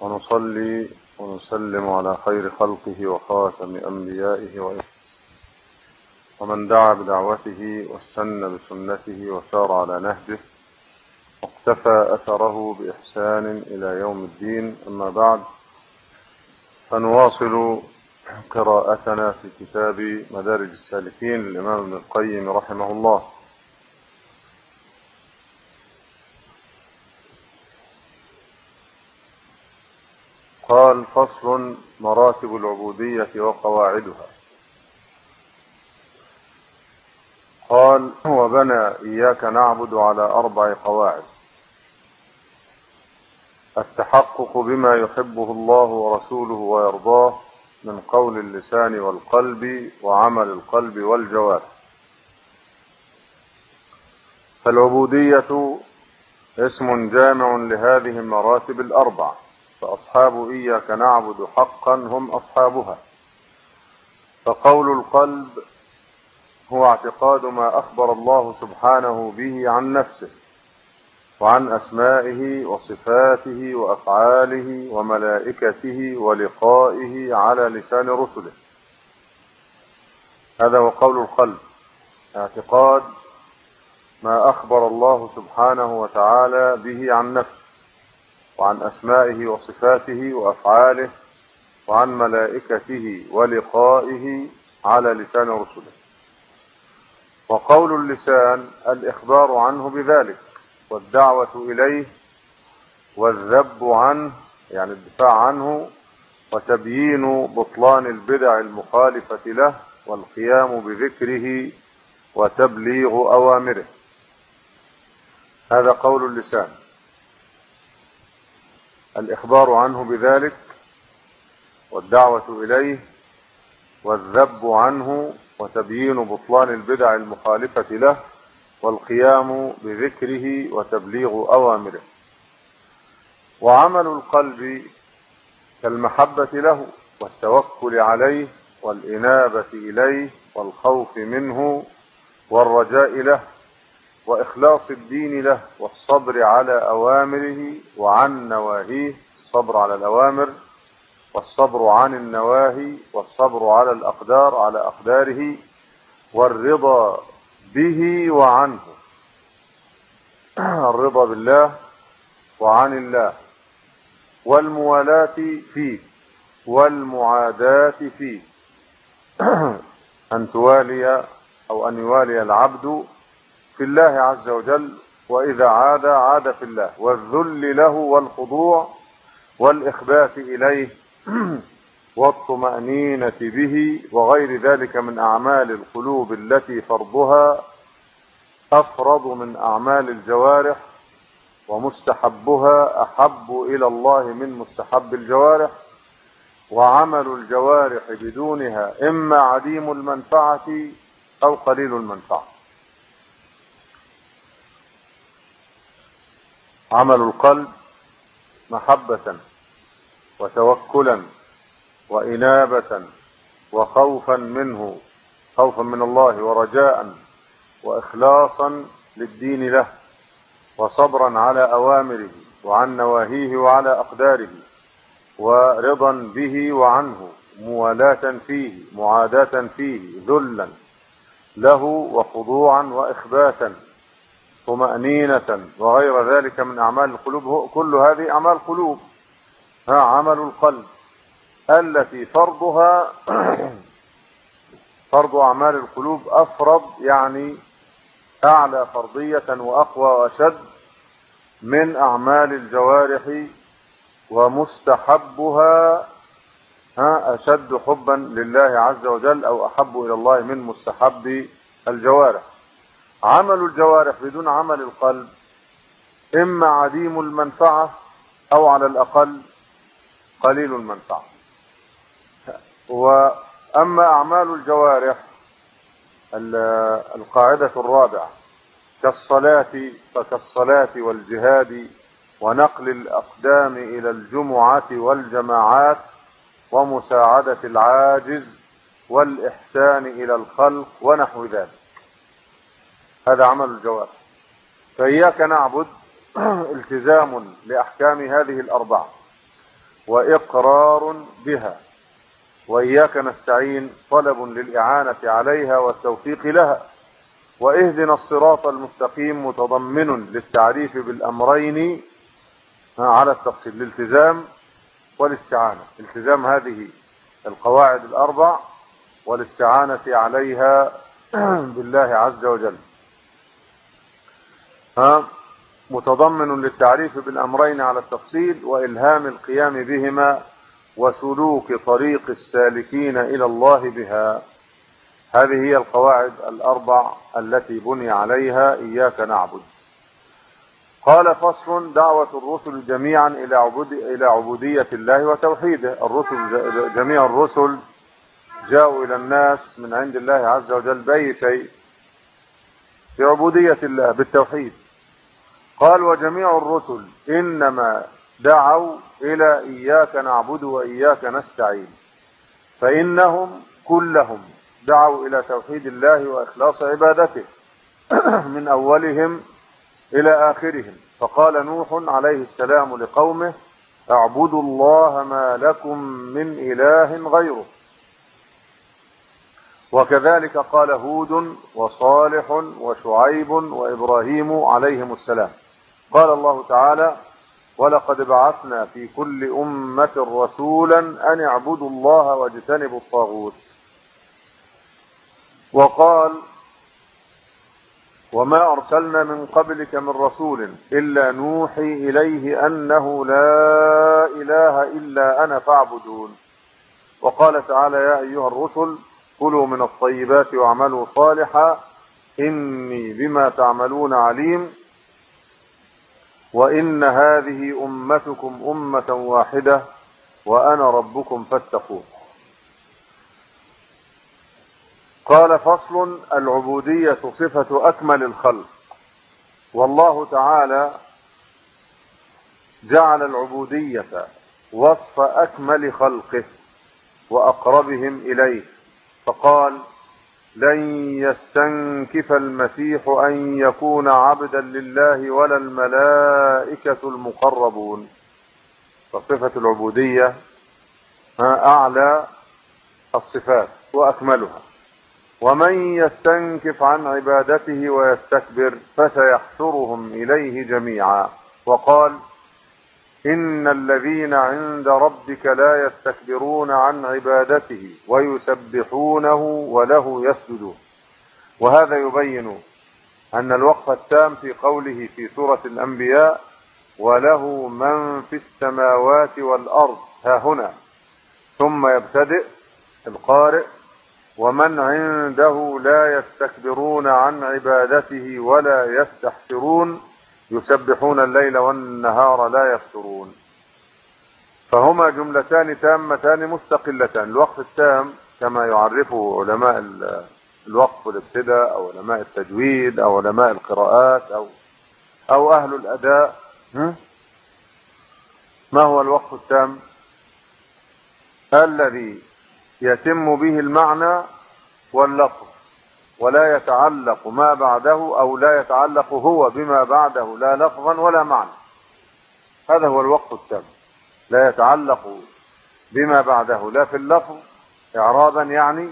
ونصلي ونسلم على خير خلقه وخاتم أنبيائه ومن دعا بدعوته واستنى بسنته وسار على نهجه واقتفى أثره بإحسان إلى يوم الدين. أما بعد، فنواصل قراءتنا في كتاب مدارج السالكين للإمام ابن القيم رحمه الله. قال: فصل: مراتب العبودية وقواعدها. قال: وبنى إياك نعبد على 4 قواعد: التحقق بما يحبه الله ورسوله ويرضاه من قول اللسان والقلب وعمل القلب والجوارح. فالعبودية اسم جامع لهذه المراتب 4، فأصحاب إياك نعبد حقا هم أصحابها. فقول القلب هو اعتقاد ما أخبر الله سبحانه به عن نفسه وعن أسمائه وصفاته وأفعاله وملائكته ولقائه على لسان رسله. هذا هو قول القلب، اعتقاد ما أخبر الله سبحانه وتعالى به عن نفسه وعن أسمائه وصفاته وأفعاله وعن ملائكته ولقائه على لسان رسله. وقول اللسان الإخبار عنه بذلك والدعوة إليه والذب عنه، يعني الدفاع عنه، وتبيين بطلان البدع المخالفة له والقيام بذكره وتبليغ أوامره. هذا قول اللسان، الإخبار عنه بذلك والدعوة إليه والذب عنه وتبيين بطلان البدع المخالفة له والقيام بذكره وتبليغ أوامره. وعمل القلب كالمحبة له والتوكل عليه والإنابة إليه والخوف منه والرجاء له وإخلاص الدين له والصبر على أوامره وعن نواهيه، الصبر على الأوامر والصبر عن النواهي والصبر على الأقدار على أقداره والرضا به وعنه، الرضا بالله وعن الله، والموالاة فيه والمعاداة فيه، أن توالي أو أن يوالي العبد في الله عز وجل، وإذا عاد في الله، والذل له والخضوع والإخبات إليه والطمأنينة به وغير ذلك من أعمال القلوب التي فرضها أفرض من أعمال الجوارح، ومستحبها أحب إلى الله من مستحب الجوارح، وعمل الجوارح بدونها إما عديم المنفعة أو قليل المنفعة. عمل القلب محبة وتوكلا وإنابة وخوفا منه، خوفا من الله ورجاء وإخلاصا للدين له وصبرا على أوامره وعن نواهيه وعلى أقداره ورضا به وعنه، موالاة فيه معاداة فيه، ذلا له وخضوعا وإخباتا، طمأنينة وغير ذلك من أعمال القلوب. كل هذه أعمال قلوب. عمل القلب التي فرضها فرض أعمال القلوب أفرض، يعني أعلى فرضية وأقوى وأشد من أعمال الجوارح، ومستحبها أشد حبا لله عز وجل أو أحب إلى الله من مستحب الجوارح. عمل الجوارح بدون عمل القلب إما عديم المنفعة أو على الأقل قليل المنفعة. وأما أعمال الجوارح القاعدة 4 كالصلاة، فكالصلاة والجهاد ونقل الأقدام إلى الجمعة والجماعات ومساعدة العاجز والإحسان إلى الخلق ونحو ذلك. هذا عمل الجوارح. فإياك نعبد التزام لأحكام هذه 4، وإقرار بها. وإياك نستعين طلب للإعانة عليها والتوفيق لها. واهدنا الصراط المستقيم متضمن للتعريف بالأمرين على التفصيل، الالتزام والاستعانة. التزام هذه القواعد الأربع والاستعانة عليها بالله عز وجل. متضمن للتعريف بالأمرين على التفصيل وإلهام القيام بهما وسلوك طريق السالكين إلى الله بها. هذه هي القواعد الأربع التي بني عليها إياك نعبد. قال فصل: دعوة الرسل جميعا إلى عبودية الله وتوحيده. الرسل جميع الرسل جاءوا إلى الناس من عند الله عز وجل بأي شيء؟ بعبودية الله، بالتوحيد. قال: وجميع الرسل إنما دعوا إلى إياك نعبد وإياك نستعين، فإنهم كلهم دعوا إلى توحيد الله وإخلاص عبادته من أولهم إلى آخرهم. فقال نوح عليه السلام لقومه: اعبدوا الله ما لكم من إله غيره. وكذلك قال هود وصالح وشعيب وإبراهيم عليهم السلام. قال الله تعالى: ولقد بعثنا في كل أمة رسولا أن اعبدوا الله واجتنبوا الطاغوت. وقال: وما أرسلنا من قبلك من رسول إلا نوحي إليه أنه لا إله إلا أنا فاعبدون. وقال تعالى: يا أيها الرسل كلوا من الطيبات واعملوا صالحا إني بما تعملون عليم وإن هذه أمتكم أمة واحدة وأنا ربكم فاتقون. قال فصل: العبودية صفة أكمل الخلق. والله تعالى جعل العبودية وصف أكمل خلقه وأقربهم إليه، فقال: لن يستنكف المسيح أن يكون عبدا لله ولا الملائكة المقربون. فصفة العبودية أعلى الصفات وأكملها. ومن يستنكف عن عبادته ويستكبر فسيحشرهم إليه جميعا. وقال: إن الذين عند ربك لا يستكبرون عن عبادته ويسبحونه وله يسجدون. وهذا يبين أن الوقف التام في قوله في سورة الأنبياء: وله من في السماوات والأرض، ها هنا، ثم يبتدئ القارئ: ومن عنده لا يستكبرون عن عبادته ولا يستحسرون يسبحون الليل والنهار لا يفترون. فهما جملتان تامتان مستقلتان. الوقف التام كما يعرفه علماء الوقف والابتداء أو علماء التجويد أو علماء القراءات أو أهل الأداء. ما هو الوقف التام؟ الذي يتم به المعنى واللفظ ولا يتعلق ما بعده أو لا يتعلق هو بما بعده لا لفظا ولا معنى. هذا هو الوقف التام، لا يتعلق بما بعده لا في اللفظ إعرابا يعني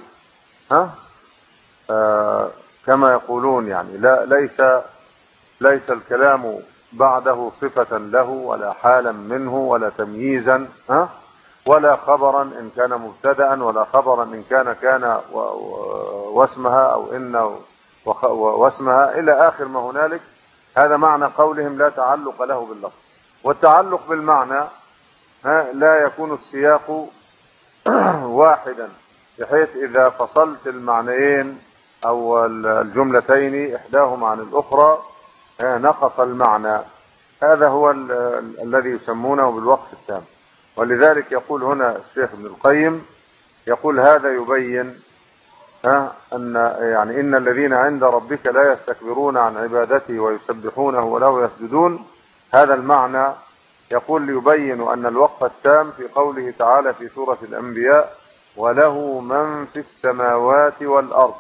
كما يقولون يعني ليس الكلام بعده صفة له ولا حالا منه ولا تمييزا ولا خبرا إن كان مبتدأ ولا خبرا إن كان واسمها أو إن واسمها إلى آخر ما هنالك. هذا معنى قولهم لا تعلق له باللفظ. والتعلق بالمعنى لا يكون السياق واحدا، بحيث إذا فصلت المعنيين أو الجملتين إحداهما عن الأخرى نقص المعنى. هذا هو الذي يسمونه بالوقف التام. ولذلك يقول هنا الشيخ ابن القيم، يقول هذا يبين إن الذين عند ربك لا يستكبرون عن عبادته ويسبحونه وله يسجدون. هذا المعنى يقول ليبين أن الوقف التام في قوله تعالى في سورة الأنبياء: وله من في السماوات والأرض.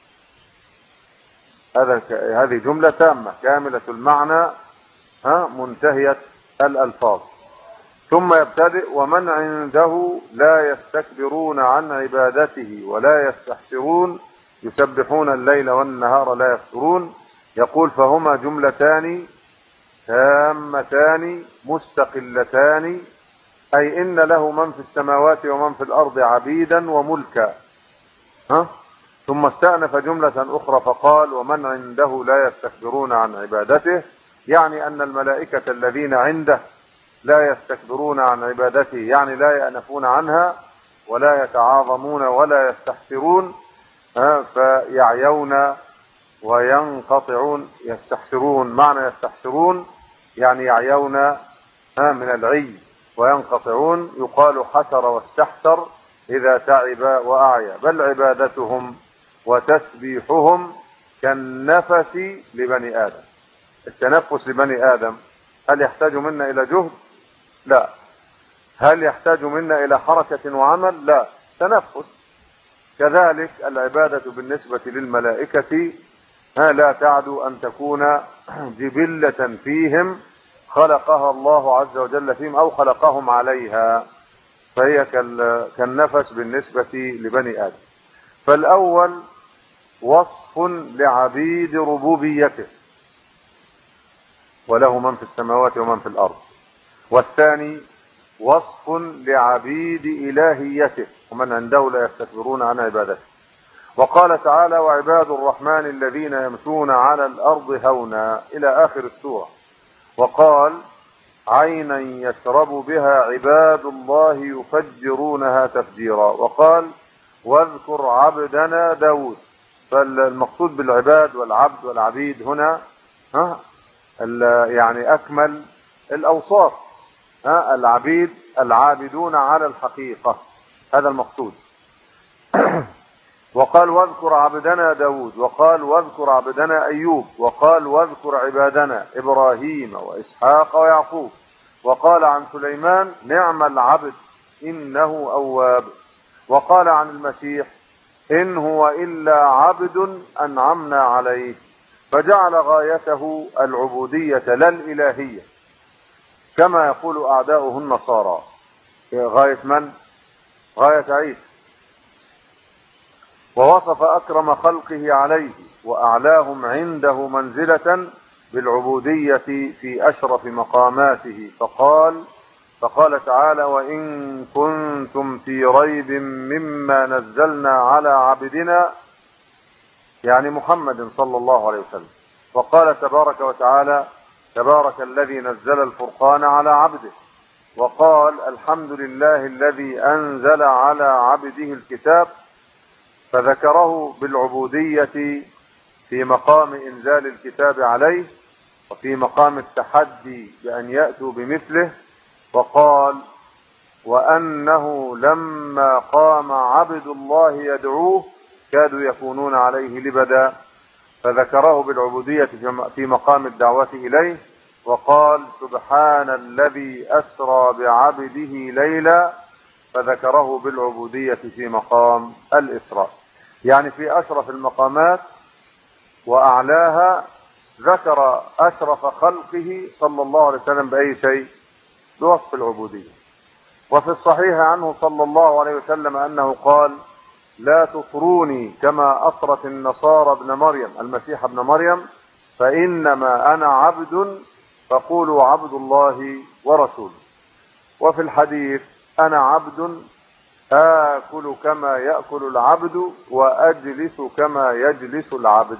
هذه جملة تامة كاملة المعنى منتهية الألفاظ. ثم يبتدئ: ومن عنده لا يستكبرون عن عبادته ولا يستحسرون يسبحون الليل والنهار لا يفترون. يقول: فهما جملتان تامتان مستقلتان، أي إن له من في السماوات ومن في الأرض عبيدا وملكا. ثم استأنف جملة أخرى فقال: ومن عنده لا يستكبرون عن عبادته، يعني أن الملائكة الذين عنده لا يستكبرون عن عبادته، يعني لا يأنفون عنها ولا يتعاظمون ولا يستحسرون، فيعيون وينقطعون. يستحسرون، معنى يستحسرون يعني يعيون من العي، وينقطعون يقال حسر واستحسر إذا تعب وأعيا. بل عبادتهم وتسبيحهم كالنفس لبني آدم. التنفس لبني آدم هل يحتاج منا إلى جهد؟ لا. هل يحتاج منا إلى حركة وعمل؟ لا، تنفس. كذلك العبادة بالنسبة للملائكة لا تعدو أن تكون جبلة فيهم خلقها الله عز وجل فيهم أو خلقهم عليها، فهي كالنفس بالنسبة لبني آدم. فالأول وصف لعبيد ربوبيته وله من في السماوات ومن في الأرض، والثاني وصف لعبيد إلهيته ومن عنده لا يستكبرون عن عبادته. وقال تعالى: وعباد الرحمن الذين يمشون على الأرض هونا، إلى آخر السورة. وقال: عينا يشرب بها عباد الله يفجرونها تفجيرا. وقال: واذكر عبدنا داود. فالمقصود بالعباد والعبد والعبيد هنا يعني أكمل الأوصاف. العبيد العابدون على الحقيقة، هذا المقصود. وقال: واذكر عبدنا داود. وقال: واذكر عبدنا أيوب. وقال: واذكر عبادنا إبراهيم وإسحاق ويعقوب. وقال عن سليمان: نعم العبد إنه أواب. وقال عن المسيح: إن هو إلا عبد أنعمنا عليه. فجعل غايته العبودية لا الإلهية، كما يقول أعداؤه النصارى. غاية من؟ غاية عيسى. ووصف أكرم خلقه عليه وأعلاهم عنده منزلة بالعبودية في أشرف مقاماته، فقال تعالى: وإن كنتم في ريب مما نزلنا على عبدنا، يعني محمد صلى الله عليه وسلم. وقال تبارك وتعالى: تبارك الذي نزل الفرقان على عبده. وقال: الحمد لله الذي أنزل على عبده الكتاب، فذكره بالعبودية في مقام إنزال الكتاب عليه وفي مقام التحدي بأن يأتوا بمثله. وقال: وأنه لما قام عبد الله يدعوه كادوا يكونون عليه لبدا، فذكره بالعبودية في مقام الدعوة إليه. وقال: سبحان الذي أسرى بعبده ليلا، فذكره بالعبودية في مقام الإسراء. يعني في أشرف المقامات وأعلاها ذكر أشرف خلقه صلى الله عليه وسلم بأي شيء؟ بوصف العبودية. وفي الصحيح عنه صلى الله عليه وسلم أنه قال: لا تطروني كما أطرت النصارى ابن مريم، المسيح ابن مريم، فإنما أنا عبد فقولوا عبد الله ورسوله. وفي الحديث: أنا عبد آكل كما يأكل العبد وأجلس كما يجلس العبد.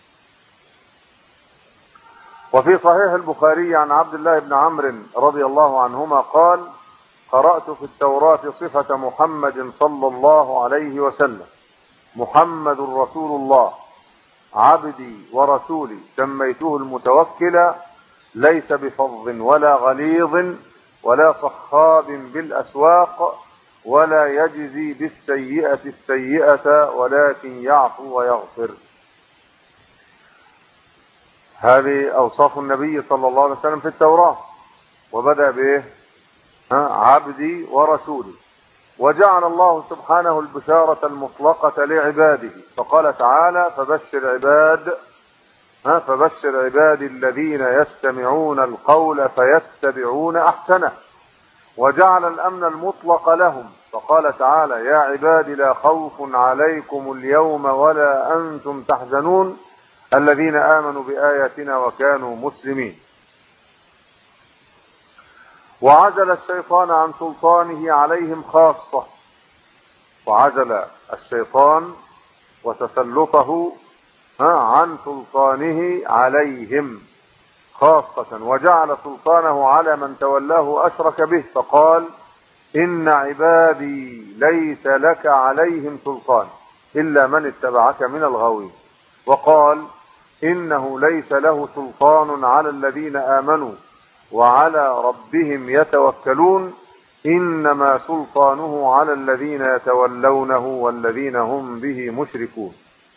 وفي صحيح البخاري عن عبد الله بن عمرو رضي الله عنهما قال: قرأت في التوراة صفة محمد صلى الله عليه وسلم: محمد رسول الله عبدي ورسولي، سميته المتوكل، ليس بفظ ولا غليظ ولا صخاب بالأسواق، ولا يجزي بالسيئة السيئة ولكن يعفو ويغفر. هذه أوصاف النبي صلى الله عليه وسلم في التوراة، وبدأ به عبدي ورسولي. وجعل الله سبحانه البشارة المطلقة لعباده، فقال تعالى: فبشر عبادي الذين يستمعون القول فيتبعون أحسنه. وجعل الأمن المطلق لهم، فقال تعالى: يا عباد لا خوف عليكم اليوم ولا أنتم تحزنون الذين آمنوا بآياتنا وكانوا مسلمين. وعزل الشيطان عن سلطانه عليهم خاصة، وعزل الشيطان وتسلطه عن سلطانه عليهم خاصة، وجعل سلطانه على من تولاه وأشرك به، فقال: إن عبادي ليس لك عليهم سلطان إلا من اتبعك من الغاوين. وقال: إنه ليس له سلطان على الذين آمنوا وعلى ربهم يتوكلون إنما سلطانه على الذين يتولونه والذين هم به مشركون.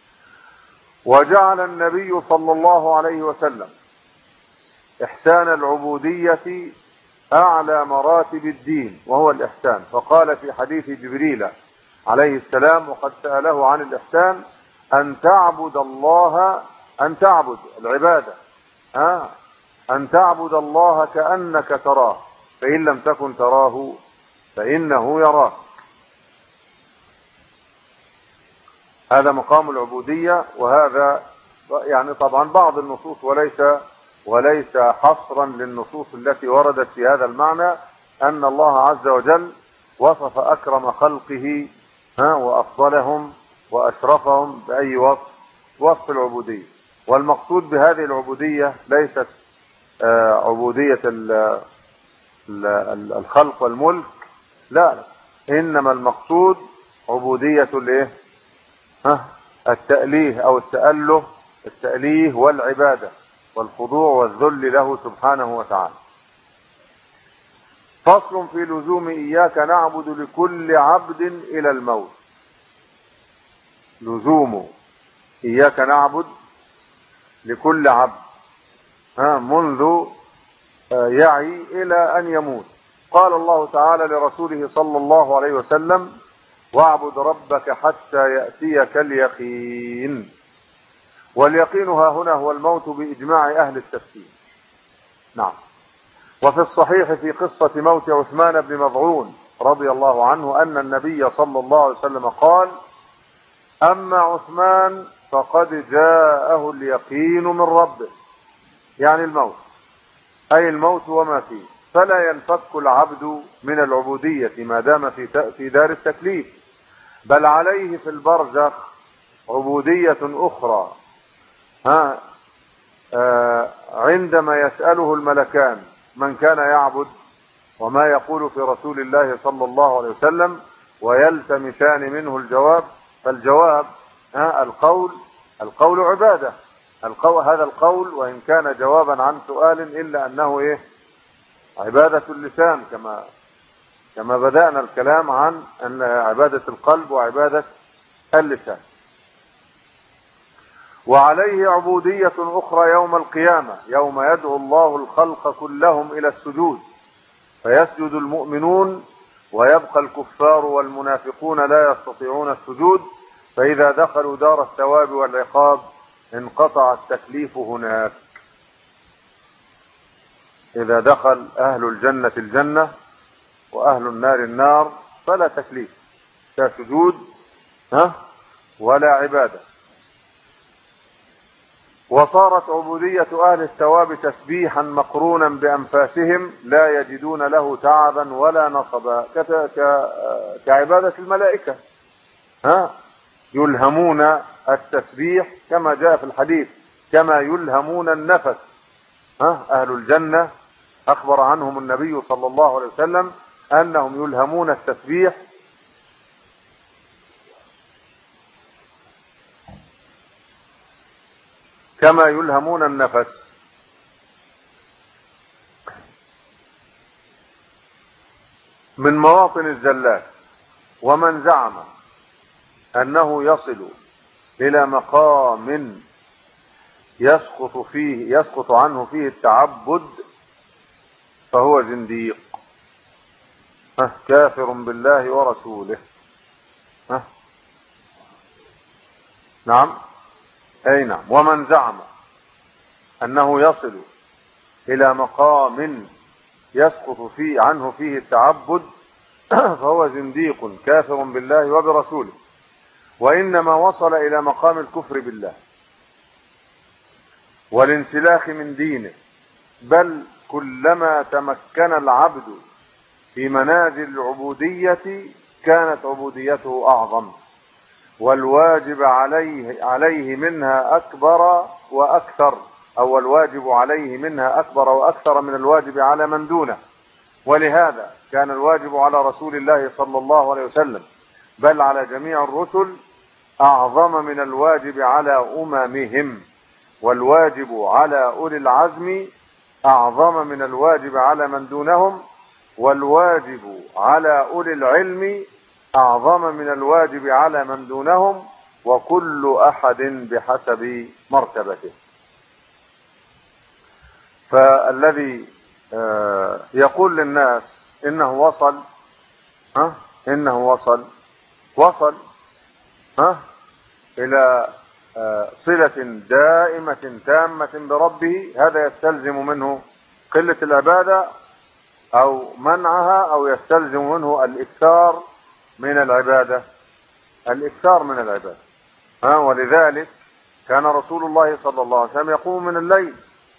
وجعل النبي صلى الله عليه وسلم إحسان العبودية أعلى مراتب الدين، وهو الإحسان، فقال في حديث جبريل عليه السلام وقد سأله عن الإحسان: أن تعبد الله، أن تعبد العبادة، أن تعبد الله كأنك تراه، فإن لم تكن تراه فإنه يراك. هذا مقام العبودية، وهذا يعني طبعا بعض النصوص وليس حصرا للنصوص التي وردت في هذا المعنى، أن الله عز وجل وصف أكرم خلقه وأفضلهم وأشرفهم بأي وصف العبودية. والمقصود بهذه العبودية ليست عبودية الخلق والملك، لا، إنما المقصود عبودية التأليه أو التأليه والعبادة والخضوع والذل له سبحانه وتعالى. فصل في لزوم إياك نعبد لكل عبد إلى الموت. لزوم إياك نعبد لكل عبد منذ يعي إلى أن يموت. قال الله تعالى لرسوله صلى الله عليه وسلم: واعبد ربك حتى يأتيك اليقين. واليقين ها هنا هو الموت بإجماع أهل التفسير. نعم. وفي الصحيح في قصة موت عثمان بن مظعون رضي الله عنه أن النبي صلى الله عليه وسلم قال: أما عثمان فقد جاءه اليقين من ربه، يعني الموت، أي الموت وما فيه، فلا ينفك العبد من العبودية ما دام في دار التكليف، بل عليه في البرزخ عبودية أخرى عندما يسأله الملكان من كان يعبد وما يقول في رسول الله صلى الله عليه وسلم ويلتمسان منه الجواب. فالجواب القول عبادة. هذا القول وإن كان جوابا عن سؤال إلا أنه عبادة اللسان، كما بدأنا الكلام عن أن عبادة القلب وعبادة اللسان. وعليه عبودية أخرى يوم القيامة، يوم يدعو الله الخلق كلهم إلى السجود، فيسجد المؤمنون ويبقى الكفار والمنافقون لا يستطيعون السجود، فإذا دخلوا دار الثواب والعقاب انقطع التكليف هناك. إذا دخل أهل الجنة الجنة وأهل النار النار فلا تكليف، لا سجود ولا عبادة. وصارت عبودية أهل الثواب تسبيحا مقرونا بأنفاسهم لا يجدون له تعبا ولا نصبا، كعبادة الملائكة، يلهمون التسبيح كما جاء في الحديث كما يلهمون النفس. أهل الجنة أخبر عنهم النبي صلى الله عليه وسلم أنهم يلهمون التسبيح كما يلهمون النفس. من مواطن الزلات. ومن زعم أنه يصل إلى مقام يسقط عنه فيه التعبد فهو زنديق كافر بالله ورسوله. نعم، أي نعم. ومن زعم أنه يصل إلى مقام يسقط عنه فيه التعبد فهو زنديق كافر بالله وبرسوله، وإنما وصل إلى مقام الكفر بالله والانسلاخ من دينه. بل كلما تمكن العبد في منازل العبودية كانت عبوديته أعظم، والواجب عليه منها أكبر وأكثر، أو الواجب عليه منها أكبر وأكثر من الواجب على من دونه. ولهذا كان الواجب على رسول الله صلى الله عليه وسلم بل على جميع الرسل أعظم من الواجب على أممهم، والواجب على أولي العزم أعظم من الواجب على من دونهم، والواجب على أولي العلم أعظم من الواجب على من دونهم، وكل أحد بحسب مرتبته. فالذي يقول للناس إنه وصل إلى صلة دائمة تامة بربه، هذا يستلزم منه قلة العبادة أو منعها، أو يستلزم منه الإكثار من العبادة. ولذلك كان رسول الله صلى الله عليه وسلم يقوم من الليل،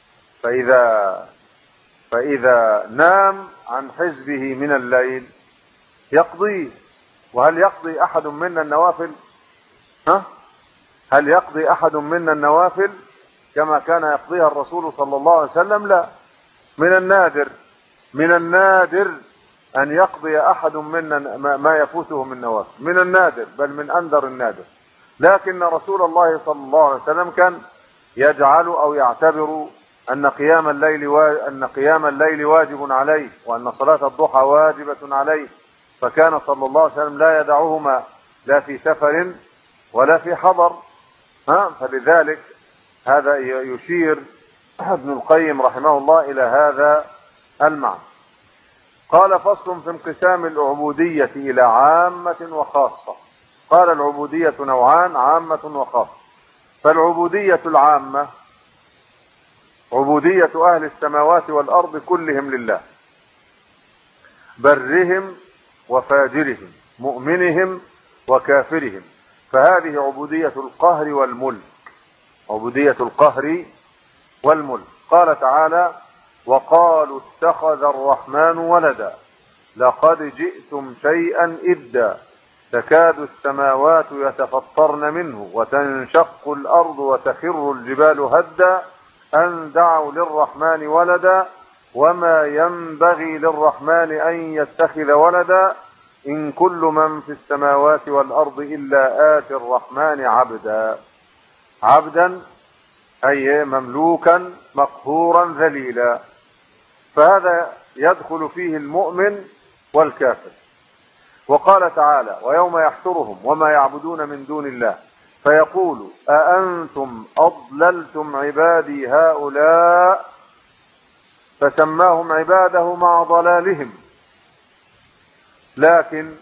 فإذا نام عن حزبه من الليل يقضيه. وهل يقضي أحد منا النوافل؟ هل يقضي أحد منا النوافل كما كان يقضيها الرسول صلى الله عليه وسلم؟ لا. من النادر أن يقضي أحد منا ما يفوته من نوافل، من النادر، بل من أنذر النادر. لكن رسول الله صلى الله عليه وسلم كان يجعل أو يعتبر أن قيام الليل واجب عليه، وأن صلاة الضحى واجبة عليه، فكان صلى الله عليه وسلم لا يدعهما لا في سفر ولا في حضر. فلذلك هذا يشير ابن القيم رحمه الله إلى هذا المعنى. قال: فصل في انقسام العبودية إلى عامة وخاصة. قال: العبودية نوعان: عامة وخاصة. فالعبودية العامة عبودية أهل السماوات والأرض كلهم لله، برهم وفاجرهم، مؤمنهم وكافرهم، فهذه عبودية القهر والملك. قال تعالى: وقالوا اتخذ الرحمن ولدا لقد جئتم شيئا إدا تكاد السماوات يتفطرن منه وتنشق الأرض وتخر الجبال هدا أن دعوا للرحمن ولدا وما ينبغي للرحمن أن يتخذ ولدا إن كل من في السماوات والأرض إلا آتي الرحمن عبدا أي مملوكا مقهورا ذليلا. فهذا يدخل فيه المؤمن والكافر. وقال تعالى: ويوم يحشرهم وما يعبدون من دون الله فيقول أأنتم أضللتم عبادي هؤلاء، فسماهم عباده مع ضلالهم، لكن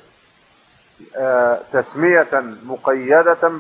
تسمية مقيدة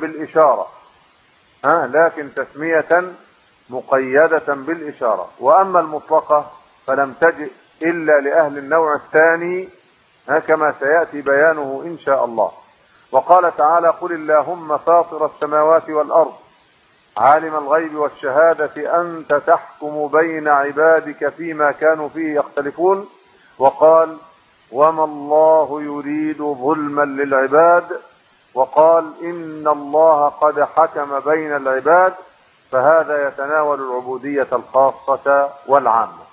بالإشارة، وأما المطلقة فلم تجئ إلا لأهل النوع الثاني كما سيأتي بيانه إن شاء الله. وقال تعالى: قل اللهم فاطر السماوات والأرض عالم الغيب والشهادة أنت تحكم بين عبادك فيما كانوا فيه يختلفون. وقال: وما الله يريد ظلما للعباد. وقال: إن الله قد حكم بين العباد. فهذا يتناول العبودية الخاصة والعامة.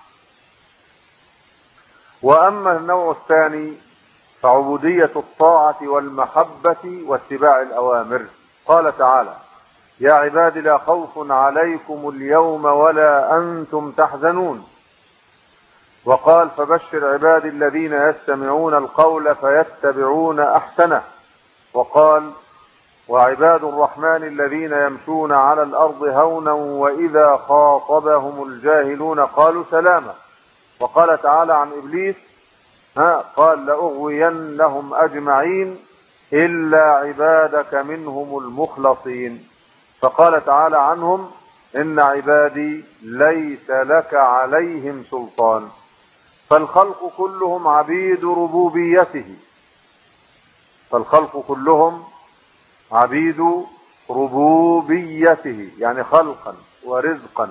وأما النوع الثاني فعبودية الطاعة والمحبة واتباع الأوامر. قال تعالى: يا عباد لا خوف عليكم اليوم ولا أنتم تحزنون. وقال: فبشر عبادي الذين يستمعون القول فيتبعون أحسنه. وقال: وعباد الرحمن الذين يمشون على الأرض هونا وإذا خاطبهم الجاهلون قالوا سلاما. وقال تعالى عن إبليس: قال: لأغوينهم أجمعين إلا عبادك منهم المخلصين. فقال تعالى عنهم: إن عبادي ليس لك عليهم سلطان. فالخلق كلهم عبيد ربوبيته، فالخلق كلهم عبيد ربوبيته، يعني خلقا ورزقا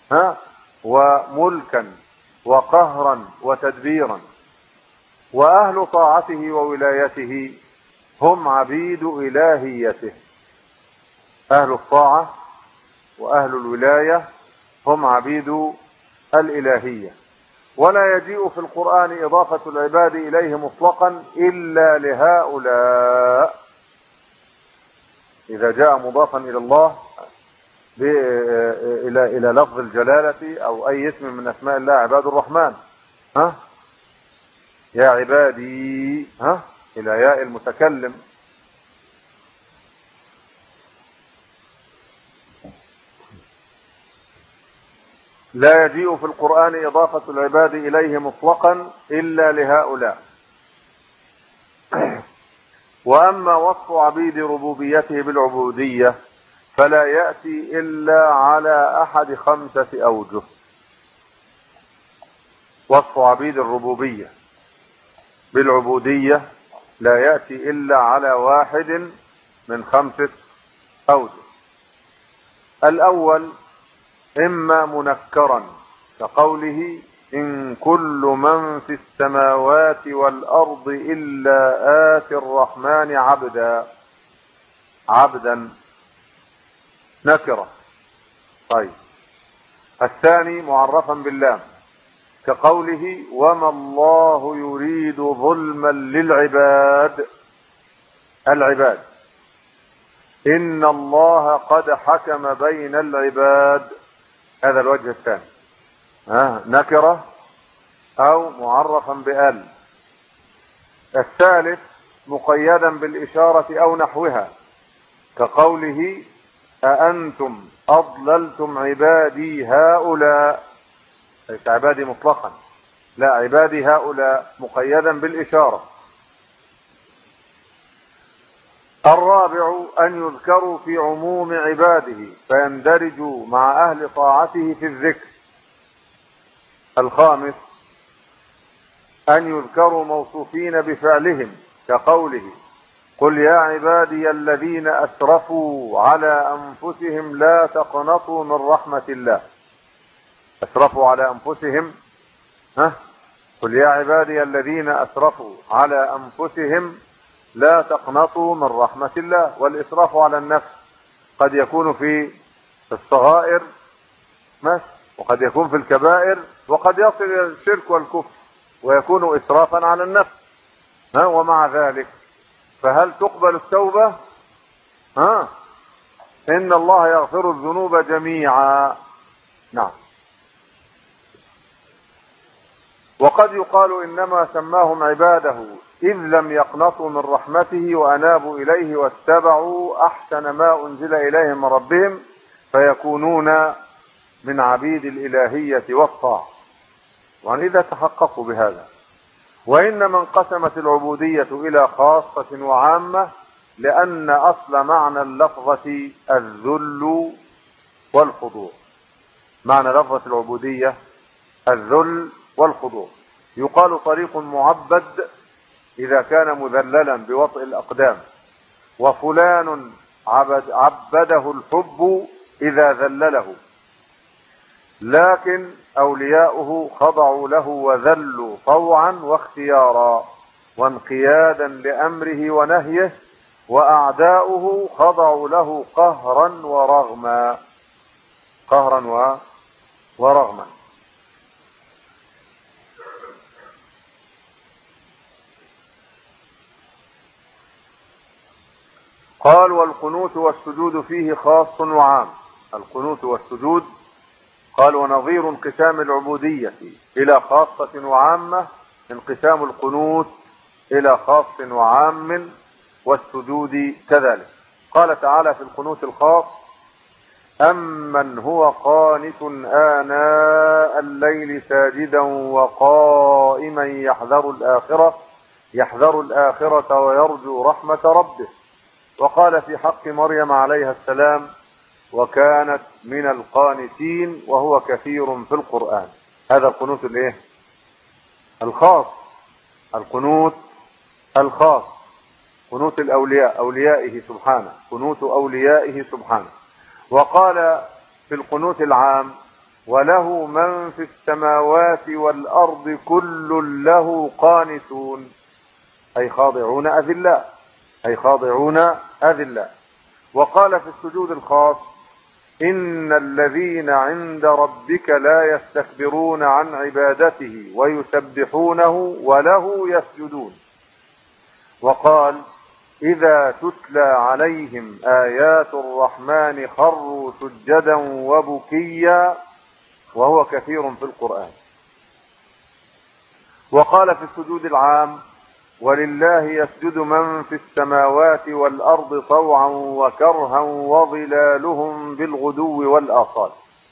وملكا وقهرا وتدبيرا. وأهل طاعته وولايته هم عبيد إلهيته. أهل الطاعة وأهل الولاية هم عبيد الإلهية. ولا يجيء في القرآن إضافة العباد إليه مطلقا إلا لهؤلاء. إذا جاء مضافا إلى الله إلى لفظ الجلالة أو أي اسم من أسماء الله، عباد الرحمن، يا عبادي، إلى ياء المتكلم. لا يجيء في القرآن إضافة العباد إليه مطلقا إلا لهؤلاء. وأما وصف عبيد ربوبيته بالعبودية فلا يأتي إلا على أحد 5 أوجه. وصف عبيد الربوبية بالعبودية لا يأتي إلا على واحد من 5 أوجه. الأول إما منكرا كقوله إن كل من في السماوات والأرض إلا آتي الرحمن عبدا. عبدا نكرة. طيب. الثاني معرفا باللام كقوله وما الله يريد ظلما للعباد. العباد إن الله قد حكم بين العباد. هذا الوجه الثاني، نكرة أو معرفا بأل. الثالث مقيدا بالإشارة أو نحوها كقوله أأنتم أضللتم عبادي هؤلاء. ليس عبادي مطلقا، لا، عبادي هؤلاء مقيدا بالإشارة. الرابع أن يذكروا في عموم عباده فيندرجوا مع أهل طاعته في الذكر. الخامس أن يذكروا موصوفين بفعلهم كقوله قل يا عبادي الذين أسرفوا على أنفسهم لا تقنطوا من رحمة الله. أسرفوا على أنفسهم، قل يا عبادي الذين أسرفوا على أنفسهم لا تقنطوا من رحمة الله. والإسراف على النفس قد يكون في الصغائر وقد يكون في الكبائر، وقد يصل إلى الشرك والكفر ويكون إسرافا على النفس. ومع ذلك فهل تقبل التوبة؟ إن الله يغفر الذنوب جميعا. نعم. وقد يقال إنما سماهم عباده إذ لم يقنطوا من رحمته وأنابوا إليه واتبعوا أحسن ما أنزل إليهم من ربهم فيكونون من عبيد الإلهية والطاعة. وإذا تحققوا بهذا. وإنما انقسمت العبودية إلى خاصة وعامة لأن أصل معنى اللفظة الذل والخضوع. معنى لفظة العبودية الذل والخضوع. يقال طريق معبد إذا كان مذللا بوطئ الأقدام، وفلان عبده الحب إذا ذلله. لكن أولياؤه خضعوا له وذلوا طوعا واختيارا وانقيادا لأمره ونهيه، وأعداؤه خضعوا له قهرا ورغما. قهرا ورغما. قال والقنوت والسجود فيه خاص وعام. القنوت والسجود قال ونظير انقسام العبودية إلى خاصة وعامة انقسام القنوت إلى خاص وعام والسجود كذلك. قال تعالى في القنوت الخاص أمن هو قانت آناء الليل ساجدا وقائما يحذر الآخرة ويرجو رحمة ربه. وقال في حق مريم عليها السلام وكانت من القانتين، وهو كثير في القرآن. هذا القنوت الخاص، القنوت الخاص، قنوت الأولياء، أوليائه سبحانه، قنوت أوليائه سبحانه. وقال في القنوت العام: وله من في السماوات والأرض كل له قانتون، أي خاضعون أذلاء، أي خاضعون أذلاء. وقال في السجود الخاص: إن الذين عند ربك لا يستكبرون عن عبادته ويسبحونه وله يسجدون. وقال: إذا تتلى عليهم آيات الرحمن خروا سجدا وبكيا، وهو كثير في القرآن. وقال في السجود العام: ولله يسجد من في السماوات والأرض طوعا وكرها وظلالهم بالغدو والآصال.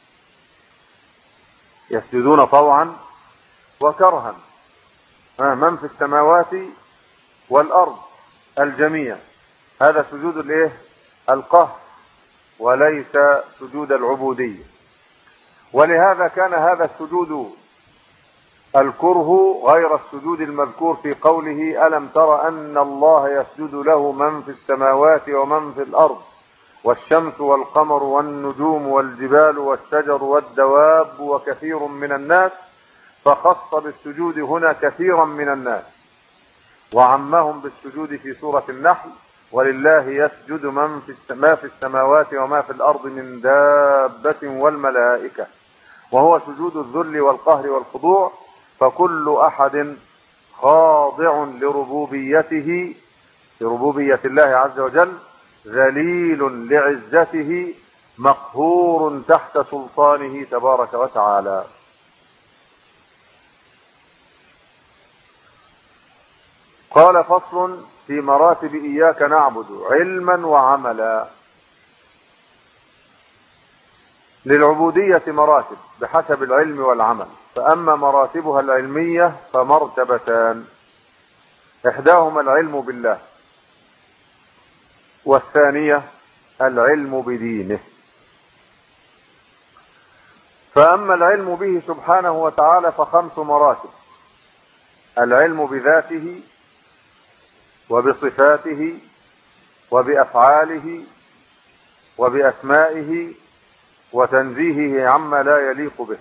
يسجدون طوعا وكرها، من في السماوات والأرض الجميع. هذا سجود الايه؟ القهر، وليس سجود العبودية. ولهذا كان هذا السجود الكره غير السجود المذكور في قوله: ألم تر أن الله يسجد له من في السماوات ومن في الأرض والشمس والقمر والنجوم والجبال والشجر والدواب وكثير من الناس، فخص بالسجود هنا كثيرا من الناس، وعمهم بالسجود في سورة النحل: ولله يسجد ما في السماوات وما في الأرض من دابة والملائكة. وهو سجود الذل والقهر والخضوع، فكل أحد خاضع لربوبيته، لربوبية الله عز وجل، ذليل لعزته، مقهور تحت سلطانه تبارك وتعالى. قال: فصل في مراتب إياك نعبد علما وعملا. للعبودية مراتب بحسب العلم والعمل، فأما مراتبها العلمية فمرتبتان: إحداهما العلم بالله، والثانية العلم بدينه. فأما العلم به سبحانه وتعالى فخمس مراتب: العلم بذاته وبصفاته وبأفعاله وبأسمائه وتنزيهه عما لا يليق به.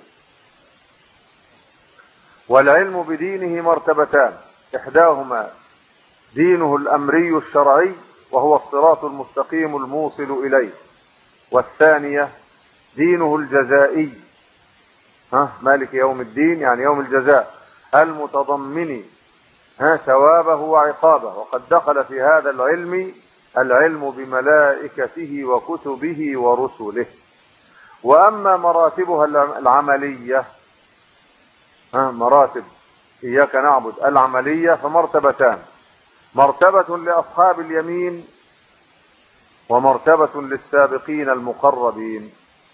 والعلم بدينه مرتبتان: إحداهما دينه الأمري الشرعي، وهو الصراط المستقيم الموصل إليه، والثانية دينه الجزائي، مالك يوم الدين، يعني يوم الجزاء، المتضمن ثوابه وعقابه. وقد دخل في هذا العلم بملائكته وكتبه ورسله. وأما مراتبها العملية، مراتب إياك نعبد العملية فمرتبتان: مرتبة لأصحاب اليمين، ومرتبة للسابقين المقربين.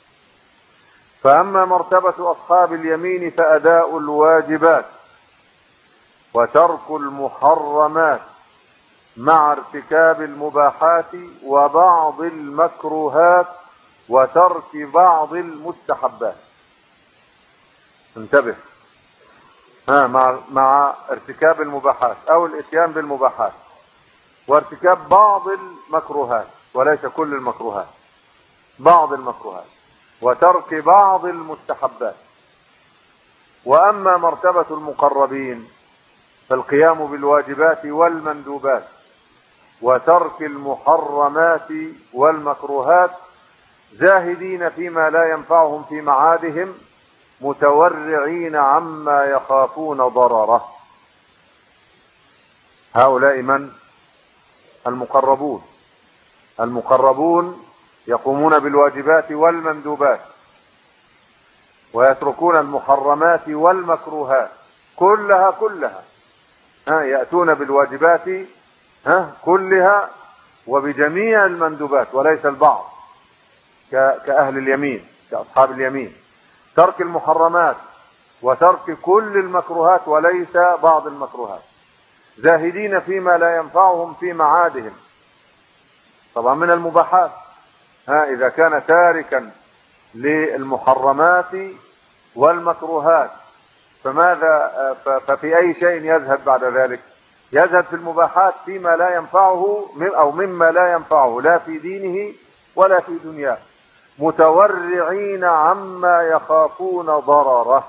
فأما مرتبة أصحاب اليمين فأداء الواجبات وترك المحرمات مع ارتكاب المباحات وبعض المكروهات وترك بعض المستحبات. انتبه، مع ارتكاب المباحات أو الاتيان بالمباحات، وارتكاب بعض المكروهات وليس كل المكروهات، بعض المكروهات، وترك بعض المستحبات. وأما مرتبة المقربين فالقيام بالواجبات والمندوبات وترك المحرمات والمكروهات، زاهدين فيما لا ينفعهم في معادهم، متورعين عما يخافون ضرره. هؤلاء من؟ المقربون. المقربون يقومون بالواجبات والمندوبات ويتركون المحرمات والمكروهات كلها، يأتون بالواجبات كلها وبجميع المندوبات وليس البعض كأهل اليمين، كأصحاب اليمين. ترك المحرمات وترك كل المكروهات وليس بعض المكروهات. زاهدين فيما لا ينفعهم في معادهم، طبعا من المباحات، إذا كان تاركا للمحرمات والمكروهات فماذا ففي أي شيء يذهب بعد ذلك؟ يذهب في المباحات فيما لا ينفعه أو مما لا ينفعه لا في دينه ولا في دنياه، متورعين عما يخافون ضرره.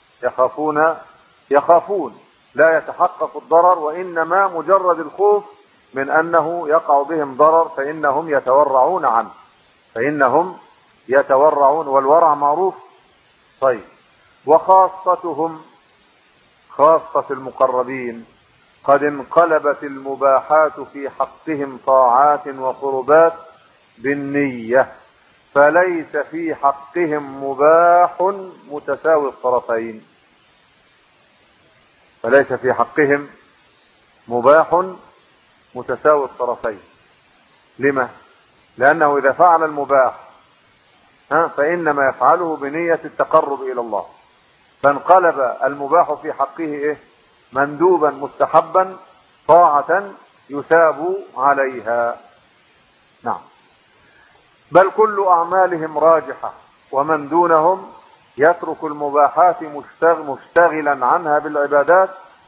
يخافون لا يتحقق الضرر، وإنما مجرد الخوف من أنه يقع بهم ضرر فإنهم يتورعون عنه، والورع معروف. طيب، وخاصتهم خاصة المقربين قد انقلبت المباحات في حقهم طاعات وقربات بالنية، فليس في حقهم مباح متساوي الطرفين. فليس في حقهم مباح متساوي الطرفين. لما؟ لأنه إذا فعل المباح فإنما يفعله بنية التقرب إلى الله، فانقلب المباح في حقه مندوبا مستحبا طاعة يثاب عليها. نعم، بل كل أعمالهم راجحة، ومن دونهم يترك المباحات مشتغلا عنها بالعبادات،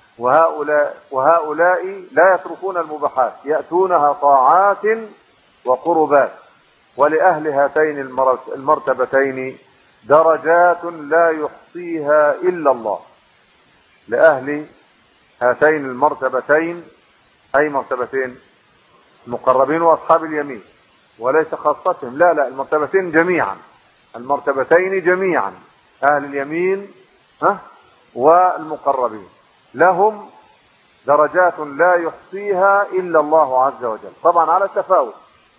وهؤلاء لا يتركون المباحات، يأتونها طاعات وقربات. ولأهل هاتين المرتبتين درجات لا يحصيها إلا الله. لأهل هاتين المرتبتين، أي مرتبتين؟ المقربين وأصحاب اليمين، وليس خاصتهم، لا، المرتبتين جميعا، المرتبتين جميعا، أهل اليمين والمقربين لهم درجات لا يحصيها إلا الله عز وجل، طبعا على تفاوت.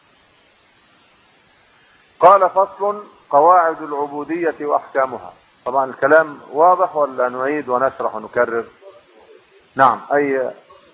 قال: فصل: قواعد العبودية وأحكامها. طبعا الكلام واضح ولا نعيد ونشرح ونكرر؟ نعم. أي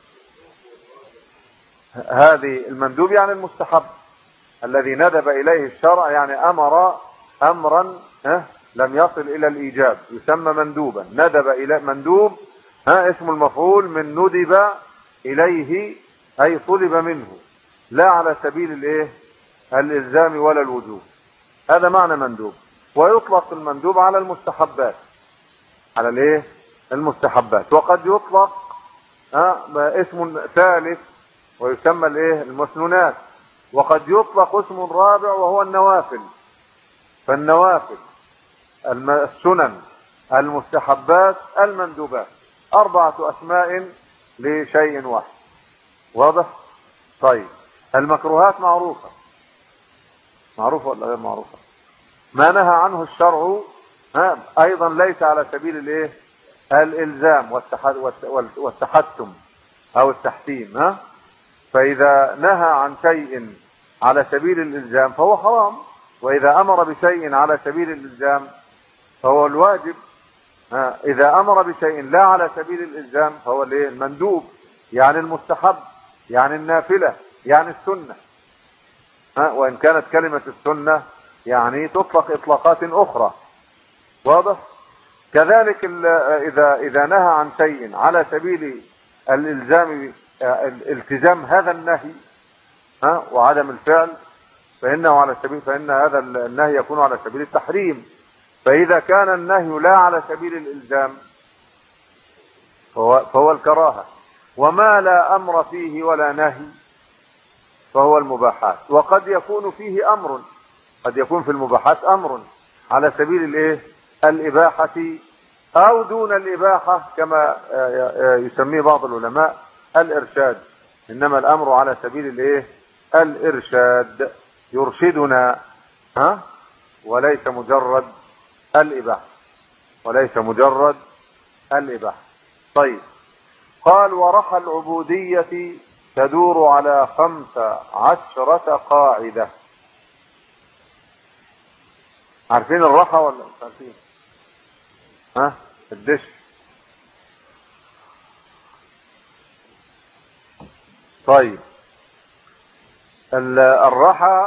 هذه المندوب يعني المستحب الذي ندب إليه الشرع، يعني أمر أمرا لم يصل إلى الإيجاب يسمى مندوبا. ندب إلى مندوب اسم المفعول من ندب إليه، أي طلب منه، لا على سبيل الإلزام ولا الوجوب. هذا معنى مندوب. ويطلق المندوب على المستحبات، على المستحبات. وقد يطلق اسم ثالث ويسمى المسنونات. وقد يطلق اسم رابع وهو النوافل. فالنوافل، السنن، المستحبات، المندوبات، 4 أسماء لشيء واحد. واضح؟ طيب، المكروهات معروفة ولا غير معروفة؟ ما نهى عنه الشرع أيضا ليس على سبيل الإلزام والتحتم أو التحتيم. فإذا نهى عن شيء على سبيل الإلزام فهو حرام، وإذا أمر بشيء على سبيل الإلزام فهو الواجب. إذا أمر بشيء لا على سبيل الإلزام فهو المندوب، يعني المستحب، يعني النافلة، يعني السنة. وإن كانت كلمة السنة يعني تطلق إطلاقات أخرى. واضح؟ كذلك إذا نهى عن شيء على سبيل الإلزام، التزام هذا النهي وعدم الفعل، فإن هذا النهي يكون على سبيل التحريم. فإذا كان النهي لا على سبيل الإلزام فهو الكراهة. وما لا أمر فيه ولا نهي فهو المباحات. وقد يكون فيه أمر، قد يكون في المباحات أمر على سبيل الإباحة أو دون الإباحة، كما يسميه بعض العلماء الإرشاد. إنما الأمر على سبيل الإرشاد، يرشدنا وليس مجرد الإباحة. طيب، قال: ورحى العبودية تدور على 15 قاعدة. عارفين الرحى ولا مش عارفين؟ الدش. طيب، الرحى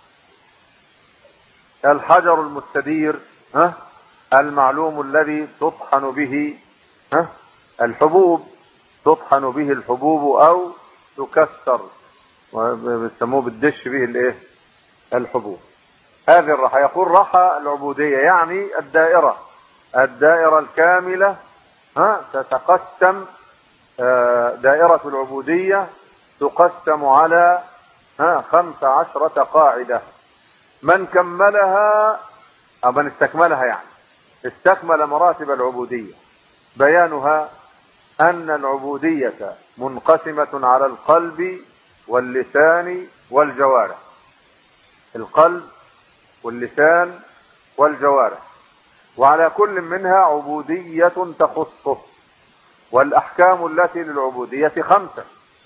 الحجر المستدير المعلوم الذي تطحن به الحبوب، تطحن به الحبوب أو تكسر، وبيسموه بالدش به الحبوب. هذه الرحى. يقول: رحى العبودية يعني الدائرة الكاملة تتقسم دائرة العبودية تقسم على 15 قاعدة. من كملها أو من استكملها يعني استكمل مراتب العبودية. بيانها أن العبودية منقسمة على القلب واللسان والجوارح. القلب واللسان والجوارح، وعلى كل منها عبودية تخصه. والأحكام التي للعبودية 5: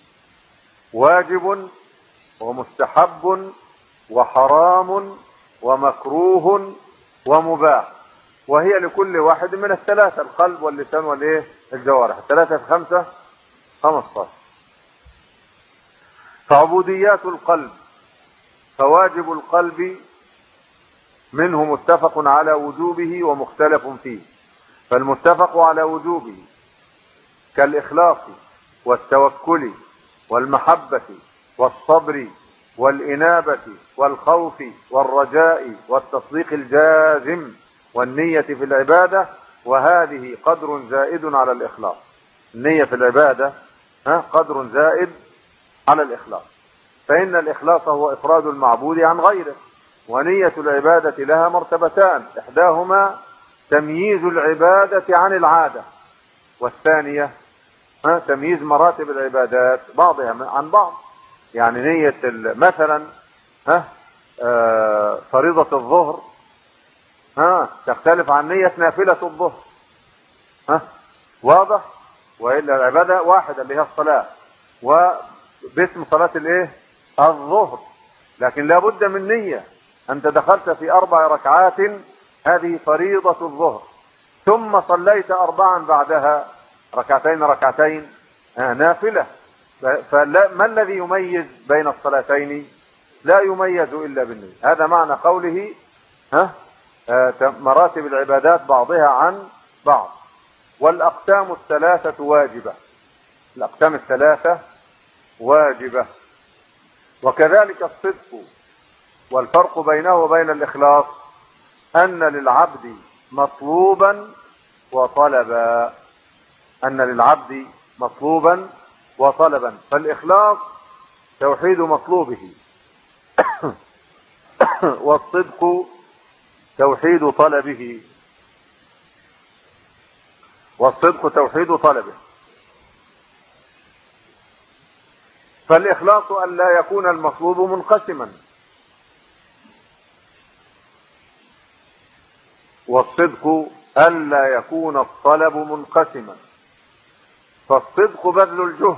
واجب ومستحب وحرام ومكروه ومباح، وهي لكل واحد من الثلاثة: القلب واللسان والجوارح. 3 في 5 15. فعبوديات القلب: فواجب القلب منه متفق على وجوبه ومختلف فيه. فالمتفق على وجوبه كالإخلاص والتوكل والمحبة والصبر والإنابة والخوف والرجاء والتصديق الجازم والنية في العبادة، وهذه قدر زائد على الإخلاص. النية في العبادة قدر زائد على الإخلاص، فإن الإخلاص هو إفراد المعبود عن غيره، ونية العبادة لها مرتبتان: إحداهما تمييز العبادة عن العادة، والثانية تمييز مراتب العبادات بعضها عن بعض. يعني نية مثلا فريضة الظهر تختلف عن نية نافلة الظهر. واضح؟ وإلا العبادة واحدة اللي هي الصلاة، وباسم صلاة الظهر، لكن لا بد من نية. أنت دخلت في 4 ركعات، هذه فريضة الظهر، ثم صليت 4 بعدها ركعتين نافلة، فما الذي يميز بين الصلاتين؟ لا يميز إلا بالنية. هذا معنى قوله مراتب العبادات بعضها عن بعض. والأقسام الثلاثة واجبة. الأقسام الثلاثة واجبة. وكذلك الصدق. والفرق بينه وبين الإخلاص أن للعبد مطلوبا وطلبا. أن للعبد مطلوبا وطلبا. فالإخلاص توحيد مطلوبه، والصدق توحيد طلبه. والصدق توحيد طلبه. فالإخلاص أن لا يكون المطلوب منقسما، والصدق أن لا يكون الطلب منقسما. فالصدق بذل الجهد،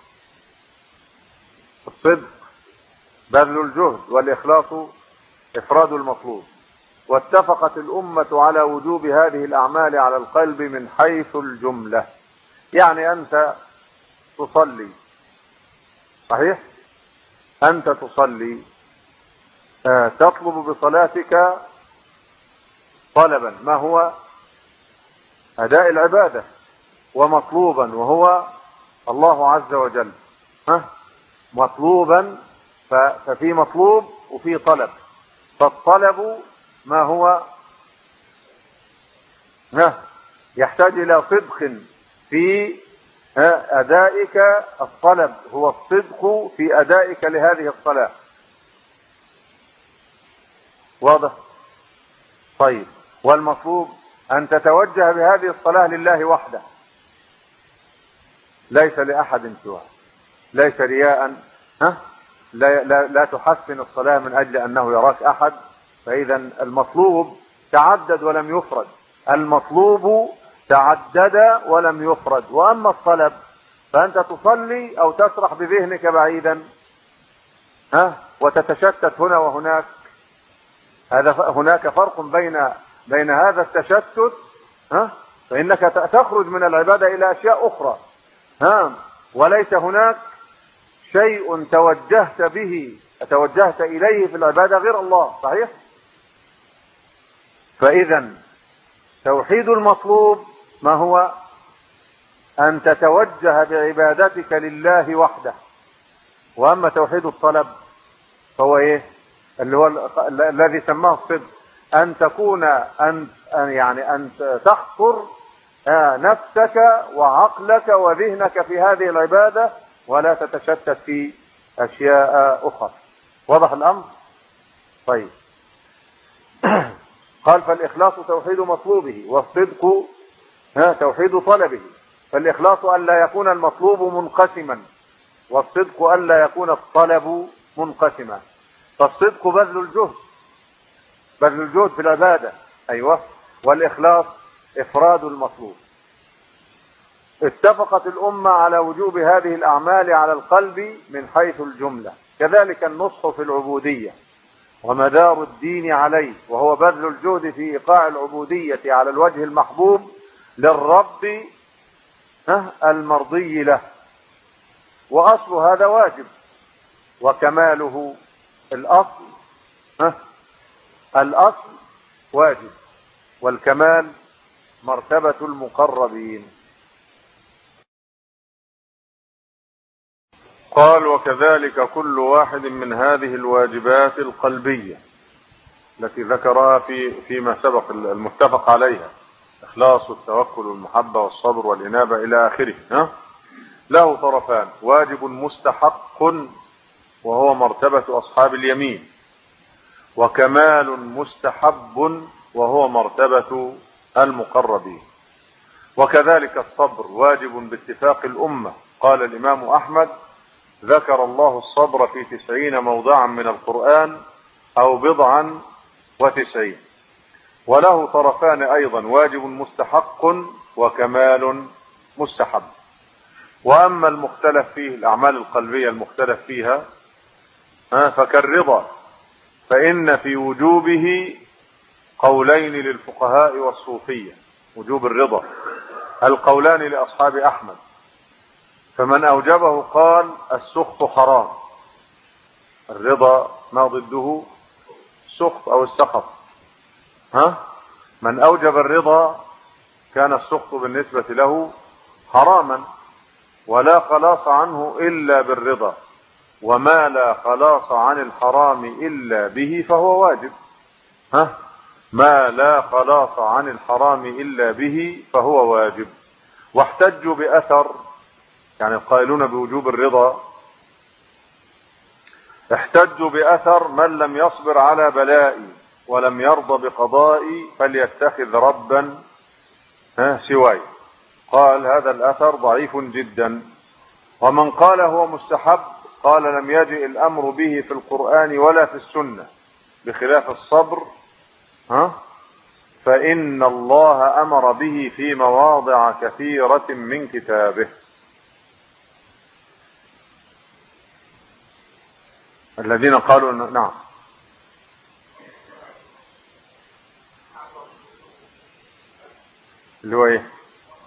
الصدق بذل الجهد، والإخلاص إفراد المطلوب. واتفقت الأمة على وجوب هذه الأعمال على القلب من حيث الجملة. يعني أنت تصلي، صحيح؟ أنت تصلي تطلب بصلاتك طلبا، ما هو؟ أداء العبادة، ومطلوبا وهو الله عز وجل. مطلوبا، ففي مطلوب وفي طلب. فالطلب ما هو؟ يحتاج إلى صدق في أدائك. الطلب هو الصدق في أدائك لهذه الصلاة. واضح؟ طيب، والمطلوب أن تتوجه بهذه الصلاة لله وحده، ليس لأحد سواه، ليس رياء. لا تحسن الصلاة من أجل أنه يراك أحد. فإذا المطلوب تعدد ولم يفرد. المطلوب تعدد ولم يفرد. وأما الطلب فأنت تصلي أو تسرح بذهنك بعيدا وتتشتت هنا وهناك. هناك فرق بين هذا التشتت، فإنك تخرج من العبادة إلى أشياء أخرى، وليس هناك شيء توجهت إليه في العبادة غير الله، صحيح؟ فإذا توحيد المطلوب ما هو؟ أن تتوجه بعبادتك لله وحده. وأما توحيد الطلب فهو اللي هو الذي سماه الصدق، أن تكون أن تحصر نفسك وعقلك وذهنك في هذه العبادة، ولا تتشتت في أشياء أخرى. واضح الأمر؟ طيب. قال فالإخلاص توحيد مطلوبه، والصدق توحيد طلبه. فالإخلاص أن لا يكون المطلوب منقسما، والصدق أن لا يكون الطلب منقسما. فالصدق بذل الجهد في العبادة، أيوة، والإخلاص إفراد المطلوب. اتفقت الأمة على وجوب هذه الأعمال على القلب من حيث الجملة. كذلك النصح في العبودية ومدار الدين عليه، وهو بذل الجهد في إيقاع العبودية على الوجه المحبوب للرب المرضي له. وأصل هذا واجب، وكماله الأصل واجب، والكمال مرتبة المقربين. قال وكذلك كل واحد من هذه الواجبات القلبية التي ذكرها فيما سبق المتفق عليها، إخلاص والتوكل والمحبة والصبر والإنابة إلى آخره، له طرفان: واجب مستحق وهو مرتبة أصحاب اليمين، وكمال مستحب وهو مرتبة المقربين. وكذلك الصبر واجب باتفاق الأمة. قال الإمام أحمد: ذكر الله الصبر في 90 موضعا من القرآن أو 90. وله طرفان أيضا: واجب مستحق وكمال مستحب. وأما المختلف فيه، الأعمال القلبية المختلف فيها، فكالرضا، فإن في وجوبه قولين للفقهاء والصوفية. وجوب الرضا القولان لأصحاب أحمد، فمن أوجبه قال السخط حرام. الرضا ما ضده؟ السخط أو السخط. من أوجب الرضا كان السخط بالنسبة له حراما، ولا خلاص عنه إلا بالرضا، وما لا خلاص عن الحرام إلا به فهو واجب. ما لا خلاص عن الحرام إلا به فهو واجب. واحتجوا بأثر، يعني القائلون بوجوب الرضا احتجوا بأثر: من لم يصبر على بلائي ولم يرضى بقضائي فليتخذ ربا سواي. قال هذا الأثر ضعيف جدا. ومن قال هو مستحب قال: لم يجئ الأمر به في القرآن ولا في السنة، بخلاف الصبر فإن الله أمر به في مواضع كثيرة من كتابه. الذين قالوا نعم. اللي هو ايه؟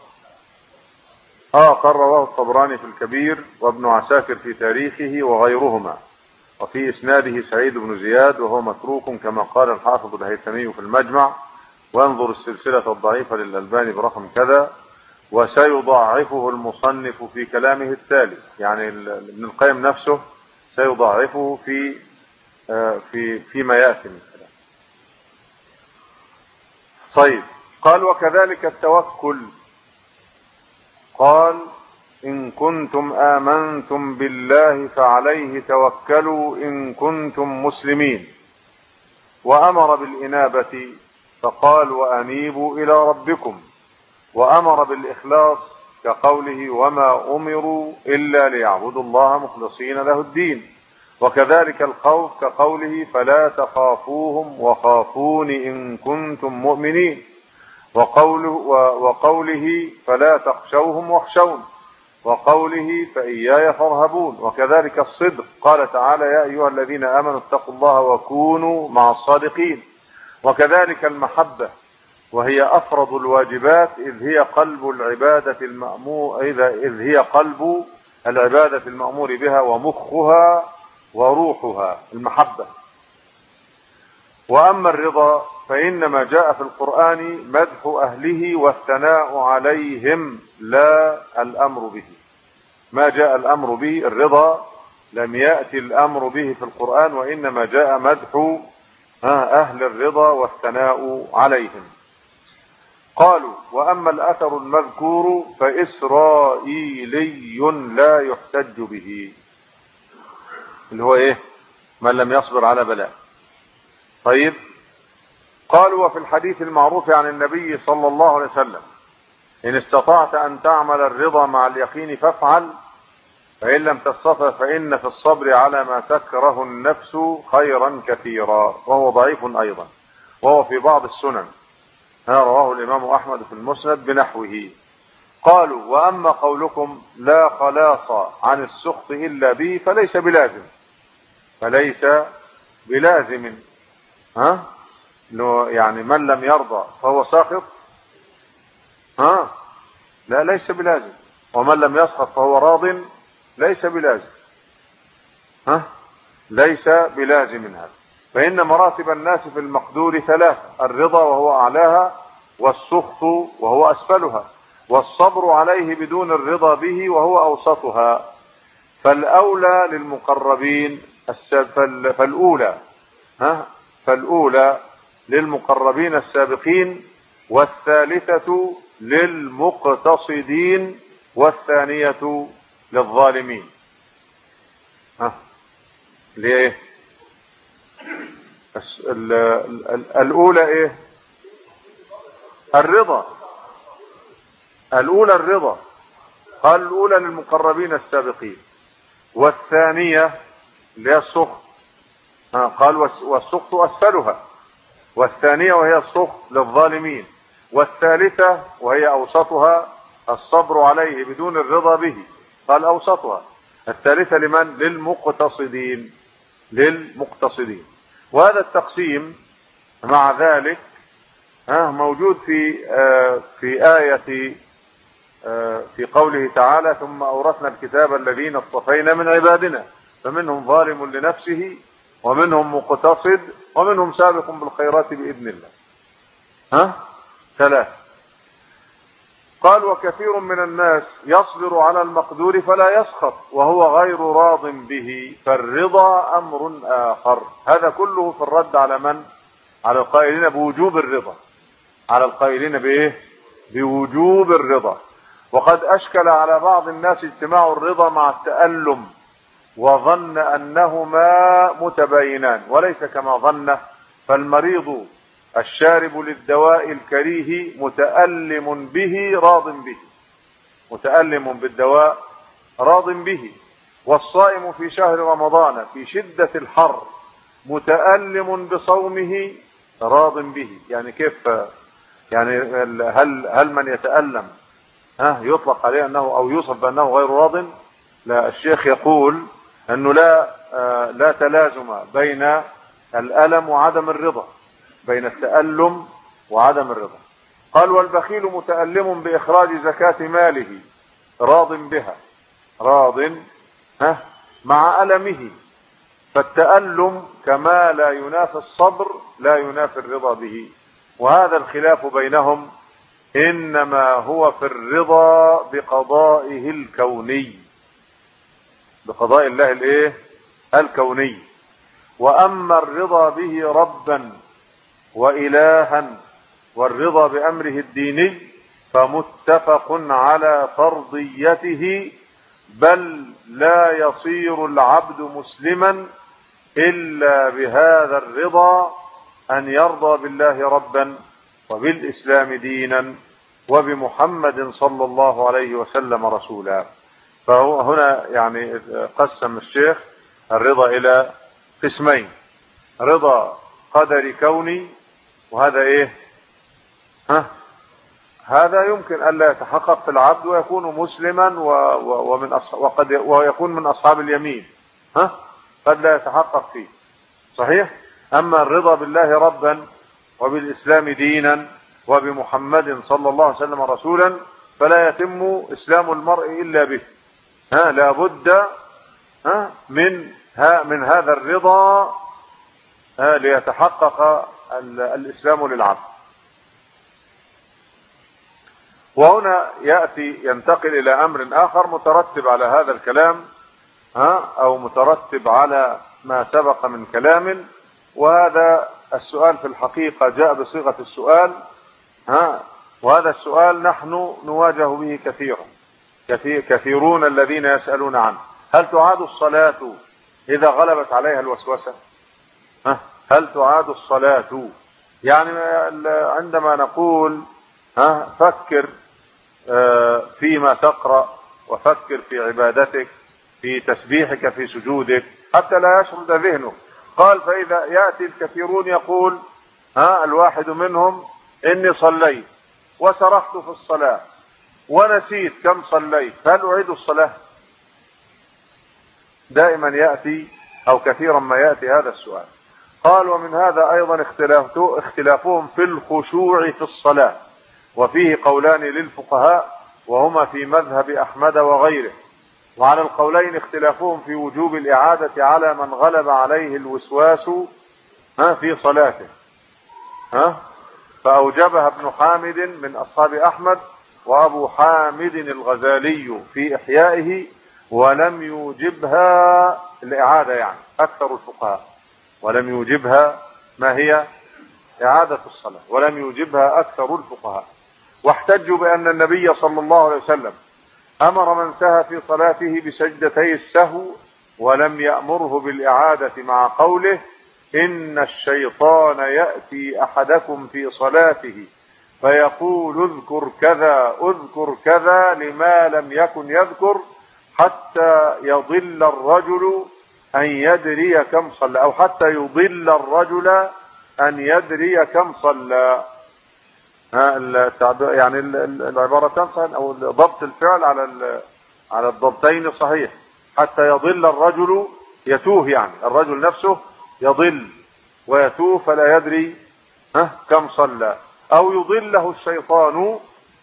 قال رواه الطبراني في الكبير وابن عساكر في تاريخه وغيرهما، وفي إسناده سعيد بن زياد وهو متروك كما قال الحافظ الهيثمي في المجمع، وانظر السلسلة الضعيفة للألباني برقم كذا. وسيضاعفه المصنف في كلامه التالي، يعني ابن القيم نفسه سيضاعفه فيما يأتي من كلام. طيب. قال وكذلك التوكل. قال: إن كنتم آمنتم بالله فعليه توكلوا إن كنتم مسلمين. وأمر بالإنابة فقال: وأنيبوا إلى ربكم. وأمر بالإخلاص كقوله: وما أمروا إلا ليعبدوا الله مخلصين له الدين. وكذلك الخوف كقوله: فلا تخافوهم وخافون إن كنتم مؤمنين. وقوله: فلا تخشوهم واخشون. وقوله: فإياي فارهبون. وكذلك الصدق، قال تعالى: يا أيها الذين آمنوا اتقوا الله وكونوا مع الصادقين. وكذلك المحبة، وهي أفرض الواجبات إذ هي قلب العبادة المأمور بها ومخها وروحها المحبة. وأما الرضا فإنما جاء في القرآن مدح أهله والثناء عليهم لا الأمر به. ما جاء الأمر به الرضا، لم يأتي الأمر به في القرآن، وإنما جاء مدح أهل الرضا والثناء عليهم. قالوا وأما الأثر المذكور فإسرائيلي لا يحتج به، اللي هو إيه؟ من لم يصبر على بلاء. طيب، قالوا وفي الحديث المعروف عن النبي صلى الله عليه وسلم إن استطعت أن تعمل الرضا مع اليقين فافعل، فإن لم تستطع فإن في الصبر على ما تكره النفس خيرا كثيرا، وهو ضعيف أيضا، وهو في بعض السنن، رواه الإمام أحمد في المسند بنحوه. قالوا وأما قولكم لا خلاص عن السخط إلا به فليس بلازم، فليس بلازم، يعني من لم يرضى فهو ساخط، لا ليس بلازم، ومن لم يسخط فهو راض ليس بلازم، ليس بلازم هذا. فإن مراتب الناس في المقدور ثلاثة: الرضا وهو أعلاها، والسخط وهو أسفلها، والصبر عليه بدون الرضا به وهو أوسطها. فالأولى للمقربين فالأولى للمقربين السابقين، والثالثة للمقتصدين، والثانية للظالمين. ليه؟ الأولى إيه؟ الرضا. الأولى الرضا، قال الأولى للمقربين السابقين، والثانية للسخط، قال والسخط أسفلها، والثانية وهي السخط للظالمين، والثالثة وهي أوسطها الصبر عليه بدون الرضا به، قال أوسطها. الثالثة لمن؟ للمقتصدين. وهذا التقسيم مع ذلك موجود في آية في قوله تعالى ثم أورثنا الكتاب الذين اصطفينا من عبادنا فمنهم ظالم لنفسه ومنهم مقتصد ومنهم سابق بالخيرات بإذن الله. ثلاث. قال وكثير من الناس يصبر على المقدور فلا يسخط وهو غير راض به، فالرضا أمر آخر. هذا كله في الرد على من؟ على القائلين بوجوب الرضا، على القائلين بإيه؟ بوجوب الرضا. وقد أشكل على بعض الناس اجتماع الرضا مع التألم، وظن أنهما متباينان، وليس كما ظن. فالمريض الشارب للدواء الكريه متألم به راض به، متألم بالدواء راض به. والصائم في شهر رمضان في شدة الحر متألم بصومه راض به. يعني كيف؟ يعني هل من يتألم يطلق عليه أنه أو يوصف بأنه غير راض؟ لا، الشيخ يقول أنه لا تلازم بين الألم وعدم الرضا، بين التألم وعدم الرضا. قال والبخيل متألم بإخراج زكاة ماله راض بها، راض مع ألمه. فالتألم كما لا ينافي الصبر لا ينافي الرضا به. وهذا الخلاف بينهم إنما هو في الرضا بقضائه الكوني، بقضاء الله الايه؟ الكوني. وأما الرضا به ربا وإلها والرضا بأمره الديني فمتفق على فرضيته، بل لا يصير العبد مسلما إلا بهذا الرضا، أن يرضى بالله ربا وبالإسلام دينا وبمحمد صلى الله عليه وسلم رسولا. فهو هنا يعني قسم الشيخ الرضا إلى قسمين: رضا قدر كوني، وهذا ايه؟ هذا يمكن ألا يتحقق في العبد ويكون مسلما ويكون من أصحاب اليمين، قد لا يتحقق فيه، صحيح. أما الرضا بالله ربا وبالإسلام دينا وبمحمد صلى الله عليه وسلم رسولا فلا يتم إسلام المرء إلا به. لا بد من هذا الرضا ليتحقق الإسلام للعبد. وهنا ينتقل إلى أمر آخر مترتب على هذا الكلام، أو مترتب على ما سبق من كلام. وهذا السؤال في الحقيقة جاء بصيغة السؤال وهذا السؤال نحن نواجه به كثيرا، كثيرون الذين يسألون عنه. هل تعاد الصلاة إذا غلبت عليها الوسوسة؟ هل تعاد الصلاة؟ يعني عندما نقول فكر فيما تقرأ، وفكر في عبادتك، في تسبيحك، في سجودك، حتى لا يشرد ذهنك. قال فإذا يأتي الكثيرون يقول الواحد منهم إني صليت وسرحت في الصلاة ونسيت كم صليت، فهل أعيد الصلاة؟ دائما يأتي أو كثيرا ما يأتي هذا السؤال. قال ومن هذا أيضا اختلافهم في الخشوع في الصلاة، وفيه قولان للفقهاء وهما في مذهب أحمد وغيره. وعلى القولين اختلافهم في وجوب الإعادة على من غلب عليه الوسواس في صلاته. فأوجبها ابن حامد من أصحاب أحمد، وأبو حامد الغزالي في إحيائه، ولم يوجبها الإعادة، يعني أكثر الفقهاء ولم يوجبها، ما هي إعادة الصلاة، ولم يوجبها أكثر الفقهاء. واحتجوا بأن النبي صلى الله عليه وسلم أمر من سهى في صلاته بسجدتي السهو، ولم يأمره بالإعادة، مع قوله إن الشيطان يأتي أحدكم في صلاته فيقول اذكر كذا اذكر كذا لما لم يكن يذكر، حتى يضل الرجل أن يدري كم صلى، أو حتى يضل الرجل أن يدري كم صلى. يعني العبارتان صحيح، أو ضبط الفعل على الضبطين صحيح. حتى يضل الرجل، يتوه، يعني الرجل نفسه يضل ويتوه فلا يدري كم صلى، أو يضله الشيطان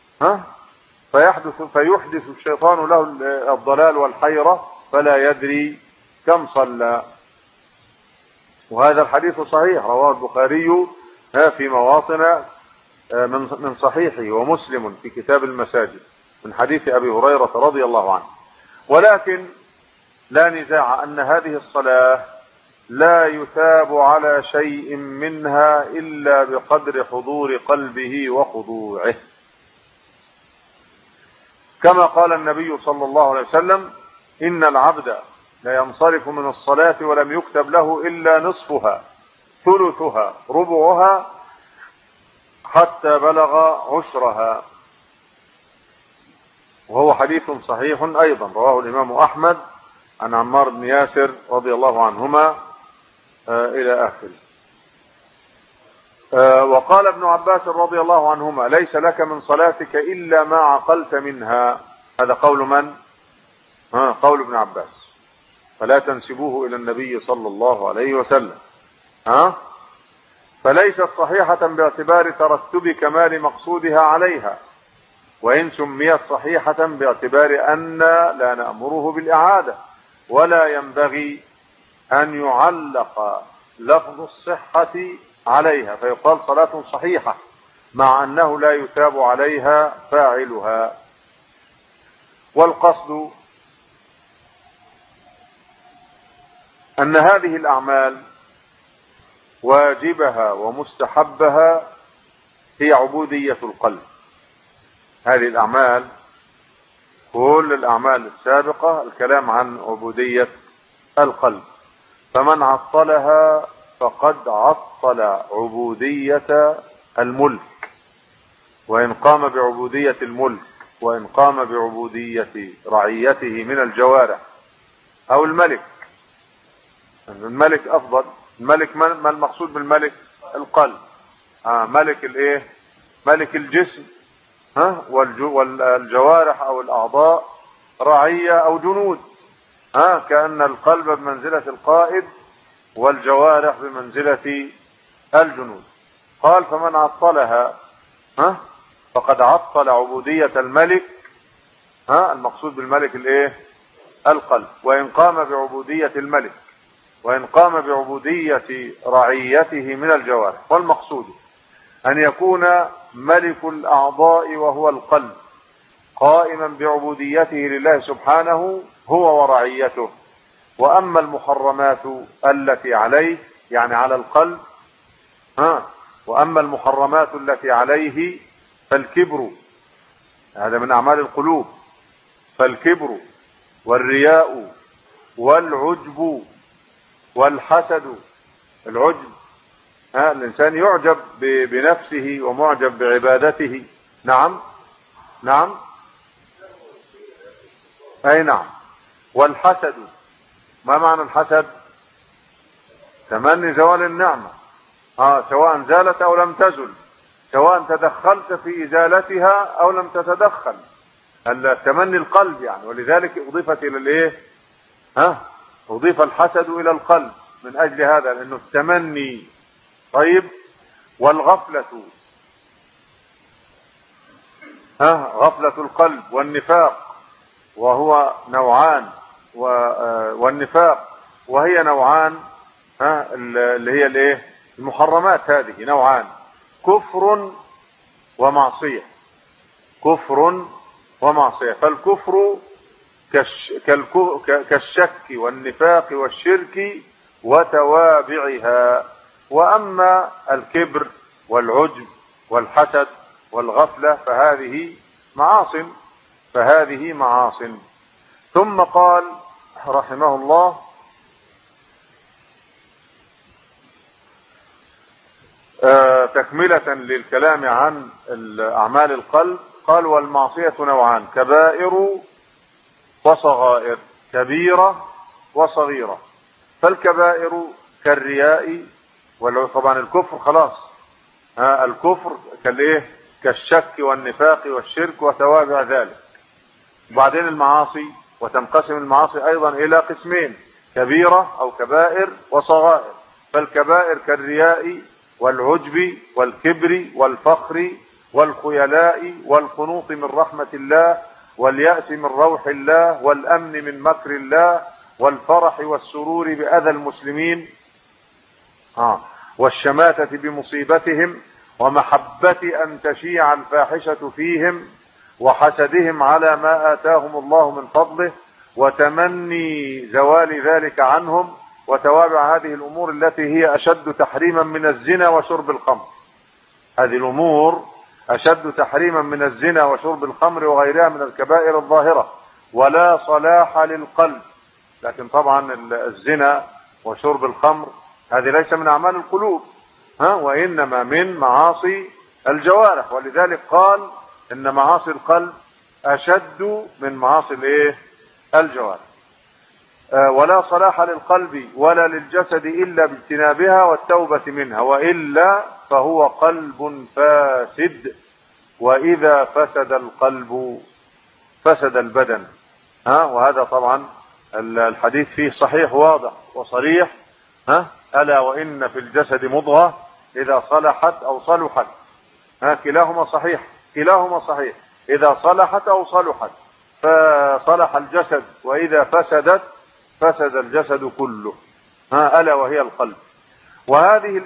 فيحدث الشيطان له الضلال والحيرة فلا يدري كم صلى. وهذا الحديث صحيح، رواه البخاري في مواطن من صحيحه، ومسلم في كتاب المساجد من حديث أبي هريرة رضي الله عنه. ولكن لا نزاع أن هذه الصلاة لا يثاب على شيء منها إلا بقدر حضور قلبه وخضوعه، كما قال النبي صلى الله عليه وسلم إن العبد لا ينصرف من الصلاة ولم يكتب له إلا نصفها ثلثها ربعها حتى بلغ عشرها. وهو حديث صحيح أيضا، رواه الإمام أحمد عن عمار بن ياسر رضي الله عنهما إلى آخره. وقال ابن عباس رضي الله عنهما ليس لك من صلاتك إلا ما عقلت منها. هذا قول من؟ قول ابن عباس، فلا تنسبوه إلى النبي صلى الله عليه وسلم. فليست صحيحة باعتبار ترتب كمال مقصودها عليها، وإن سميت صحيحة باعتبار أن لا نأمره بالإعادة، ولا ينبغي أن يعلق لفظ الصحة عليها فيقال صلاة صحيحة مع أنه لا يثاب عليها فاعلها. والقصد أن هذه الأعمال واجبها ومستحبها هي عبودية القلب. هذه الأعمال، كل الأعمال السابقة الكلام عن عبودية القلب، فمن عطلها فقد عطل عبودية الملك، وإن قام بعبودية الملك، وإن قام بعبودية رعيته من الجوارح أو الملك. الملك أفضل. الملك ما المقصود بالملك؟ القلب. ملك الايه؟ ملك الجسم والجوارح أو الأعضاء رعية أو جنود. كأن القلب بمنزلة القائد والجوارح بمنزلة الجنود. قال فمن عطلها فقد عطل عبودية الملك. المقصود بالملك الايه؟ القلب. وإن قام بعبودية الملك، وإن قام بعبودية رعيته من الجوارح. والمقصود أن يكون ملك الأعضاء وهو القلب قائما بعبوديته لله سبحانه هو ورعيته. وأما المحرمات التي عليه، يعني على القلب، وأما المحرمات التي عليه فالكبر هذا من أعمال القلوب، فالكبر والرياء والعجب والحسد. العجب الإنسان يعجب بنفسه ومعجب بعبادته. نعم نعم أي نعم. والحسد، ما معنى الحسد؟ تمني زوال النعمة، سواء زالت أو لم تزل، سواء تدخلت في إزالتها أو لم تتدخل، تمني القلب يعني. ولذلك أضيفت إلى الإيه؟ أضيف الحسد إلى القلب من أجل هذا، لأنه التمني. طيب، والغفلة، غفلة القلب، والنفاق وهو نوعان، والنفاق وهي نوعان، اللي هي الايه؟ المحرمات هذه نوعان: كفر ومعصية. كفر ومعصية. فالكفر كالشك والنفاق والشرك وتوابعها. وأما الكبر والعجب والحسد والغفلة فهذه معاصٍ. ثم قال رحمه الله: تكملة للكلام عن أعمال القلب، قال: والمعصية نوعان: كبائر وصغائر، كبيرة وصغيرة. فالكبائر كالرياء طبعا الكفر خلاص، الكفر كالايه؟ كالشك والنفاق والشرك وتوابع ذلك. وبعدين المعاصي، وتنقسم المعاصي أيضا إلى قسمين: كبيرة أو كبائر وصغائر. فالكبائر كالرياء والعجب والكبر والفخر والخيلاء والقنوط من رحمة الله واليأس من روح الله والأمن من مكر الله والفرح والسرور بأذى المسلمين والشماتة بمصيبتهم ومحبة أن تشيع الفاحشة فيهم وحسدهم على ما آتاهم الله من فضله وتمني زوال ذلك عنهم وتوابع هذه الأمور التي هي أشد تحريما من الزنا وشرب الخمر. هذه الأمور أشد تحريما من الزنا وشرب الخمر وغيرها من الكبائر الظاهرة. ولا صلاح للقلب. لكن طبعا الزنا وشرب الخمر هذه ليس من أعمال القلوب، وإنما من معاصي الجوارح. ولذلك قال إن معاصي القلب أشد من معاصي الجوارح. ولا صلاح للقلب ولا للجسد إلا باجتنابها والتوبة منها، وإلا فهو قلب فاسد. وإذا فسد القلب فسد البدن. وهذا طبعا الحديث فيه صحيح واضح وصريح. ألا وإن في الجسد مضغة إذا صلحت أو صلحت، كلاهما صحيح، كلاهما صحيح. إذا صلحت أو صلحت فصلح الجسد، وإذا فسدت فسد الجسد كله، ألا وهي القلب. وهذه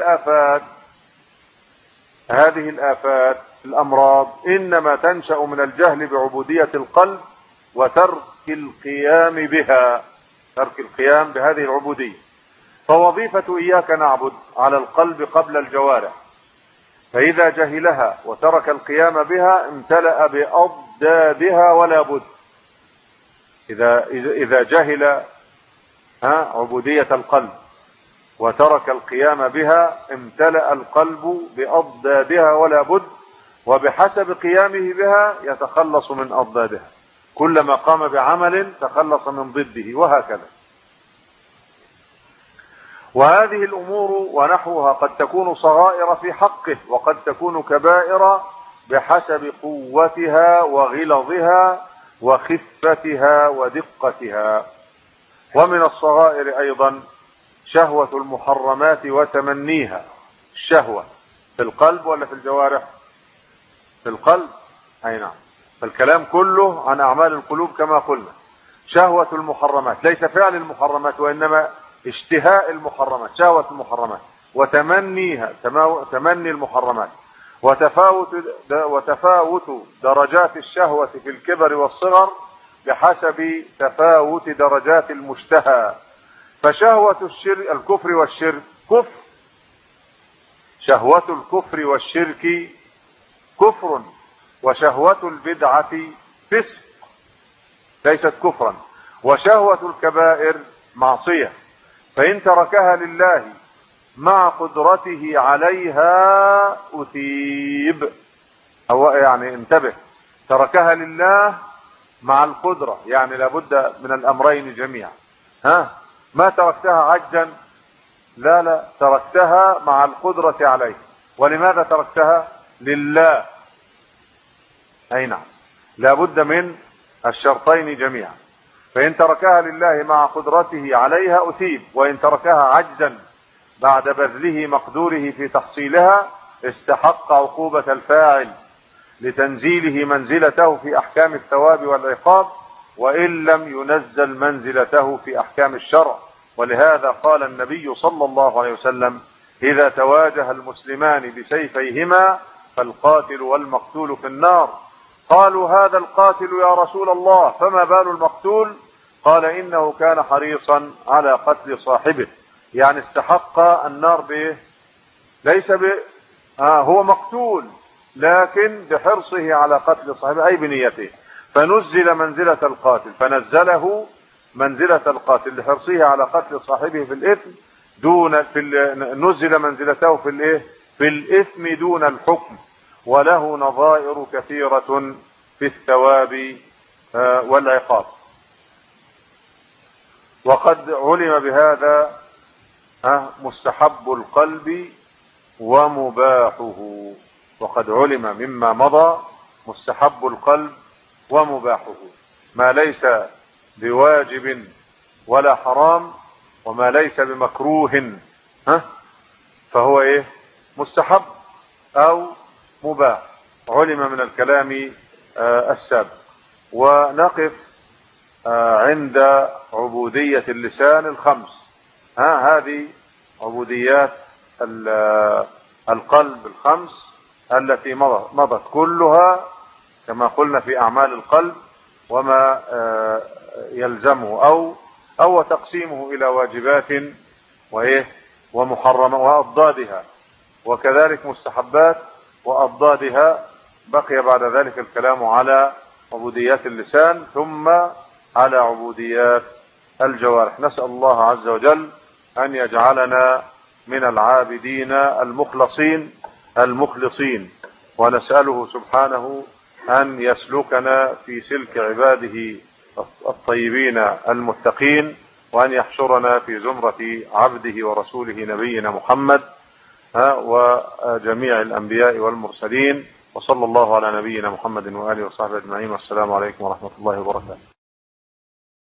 الآفات الأمراض إنما تنشأ من الجهل بعبودية القلب وترك القيام بها، ترك القيام بهذه العبودية. فوظيفة إياك نعبد على القلب قبل الجوارح، فإذا جهلها وترك القيام بها امتلأ بأضدادها ولا بد. إذا جهل عبودية القلب وترك القيام بها امتلأ القلب بأضدادها ولا بد، وبحسب قيامه بها يتخلص من أضدادها. كلما قام بعمل تخلص من ضده، وهكذا. وهذه الأمور ونحوها قد تكون صغائر في حقه وقد تكون كبائر بحسب قوتها وغلظها وخفتها ودقتها. ومن الصغائر أيضا شهوة المحرمات وتمنيها. الشهوة في القلب ولا في الجوارح؟ في القلب، أي نعم. فالكلام كله عن أعمال القلوب كما قلنا. شهوة المحرمات ليس فعل المحرمات، وإنما اشتهاء المحرمات، شهوة المحرمات، وتمنيها، تمني المحرمات، وتفاوت درجات الشهوة في الكبر والصغر بحسب تفاوت درجات المشتهى. فشهوة الكفر والشرك كفر، شهوة الكفر والشرك كفر وشهوة البدعة فسق ليست كفرا، وشهوة الكبائر معصية، فإن تركها لله مع قدرته عليها أثيب. هو يعني انتبه، تركها لله مع القدرة، يعني لابد من الأمرين جميعا. ما تركتها عجزا، لا، تركتها مع القدرة عليه. ولماذا تركتها؟ لله. أي نعم، لابد من الشرطين جميعا. فإن تركها لله مع قدرته عليها أثيب، وإن تركها عجزا بعد بذله مقدوره في تحصيلها استحق عقوبة الفاعل لتنزيله منزلته في أحكام الثواب والعقاب، وإن لم ينزل منزلته في أحكام الشرع. ولهذا قال النبي صلى الله عليه وسلم: إذا تواجه المسلمان بسيفيهما فالقاتل والمقتول في النار. قالوا: هذا القاتل يا رسول الله، فما بال المقتول؟ قال: إنه كان حريصا على قتل صاحبه. يعني استحق النار به، ليس هو مقتول لكن بحرصه على قتل صاحبه، أي بنيته، فنزل منزلة القاتل، فنزله منزلة القاتل لحرصه على قتل صاحبه في الإثم نزل منزلته في الإثم دون الحكم. وله نظائر كثيرة في الثواب والعقاب. وقد علم بهذا مستحب القلب ومباحه. وقد علم مما مضى مستحب القلب ومباحه، ما ليس بواجب ولا حرام، وما ليس بمكروه فهو مستحب أو مباح. علم من الكلام السابق. ونقف عند عبودية اللسان الخمس. هذه عبوديات القلب الخمس التي مضت كلها كما قلنا في أعمال القلب وما يلزمه أو تقسيمه إلى واجبات ومحرمة وأضدادها، وكذلك مستحبات وأضدادها. بقي بعد ذلك الكلام على عبوديات اللسان ثم على عبوديات الجوارح. نسأل الله عز وجل أن يجعلنا من العابدين المخلصين المخلصين، ونسأله سبحانه أن يسلكنا في سلك عباده الطيبين المتقين، وأن يحشرنا في زمرة عبده ورسوله نبينا محمد وجميع الأنبياء والمرسلين. وصلى الله على نبينا محمد وآله وصحبه أجمعين، والسلام عليكم ورحمة الله وبركاته.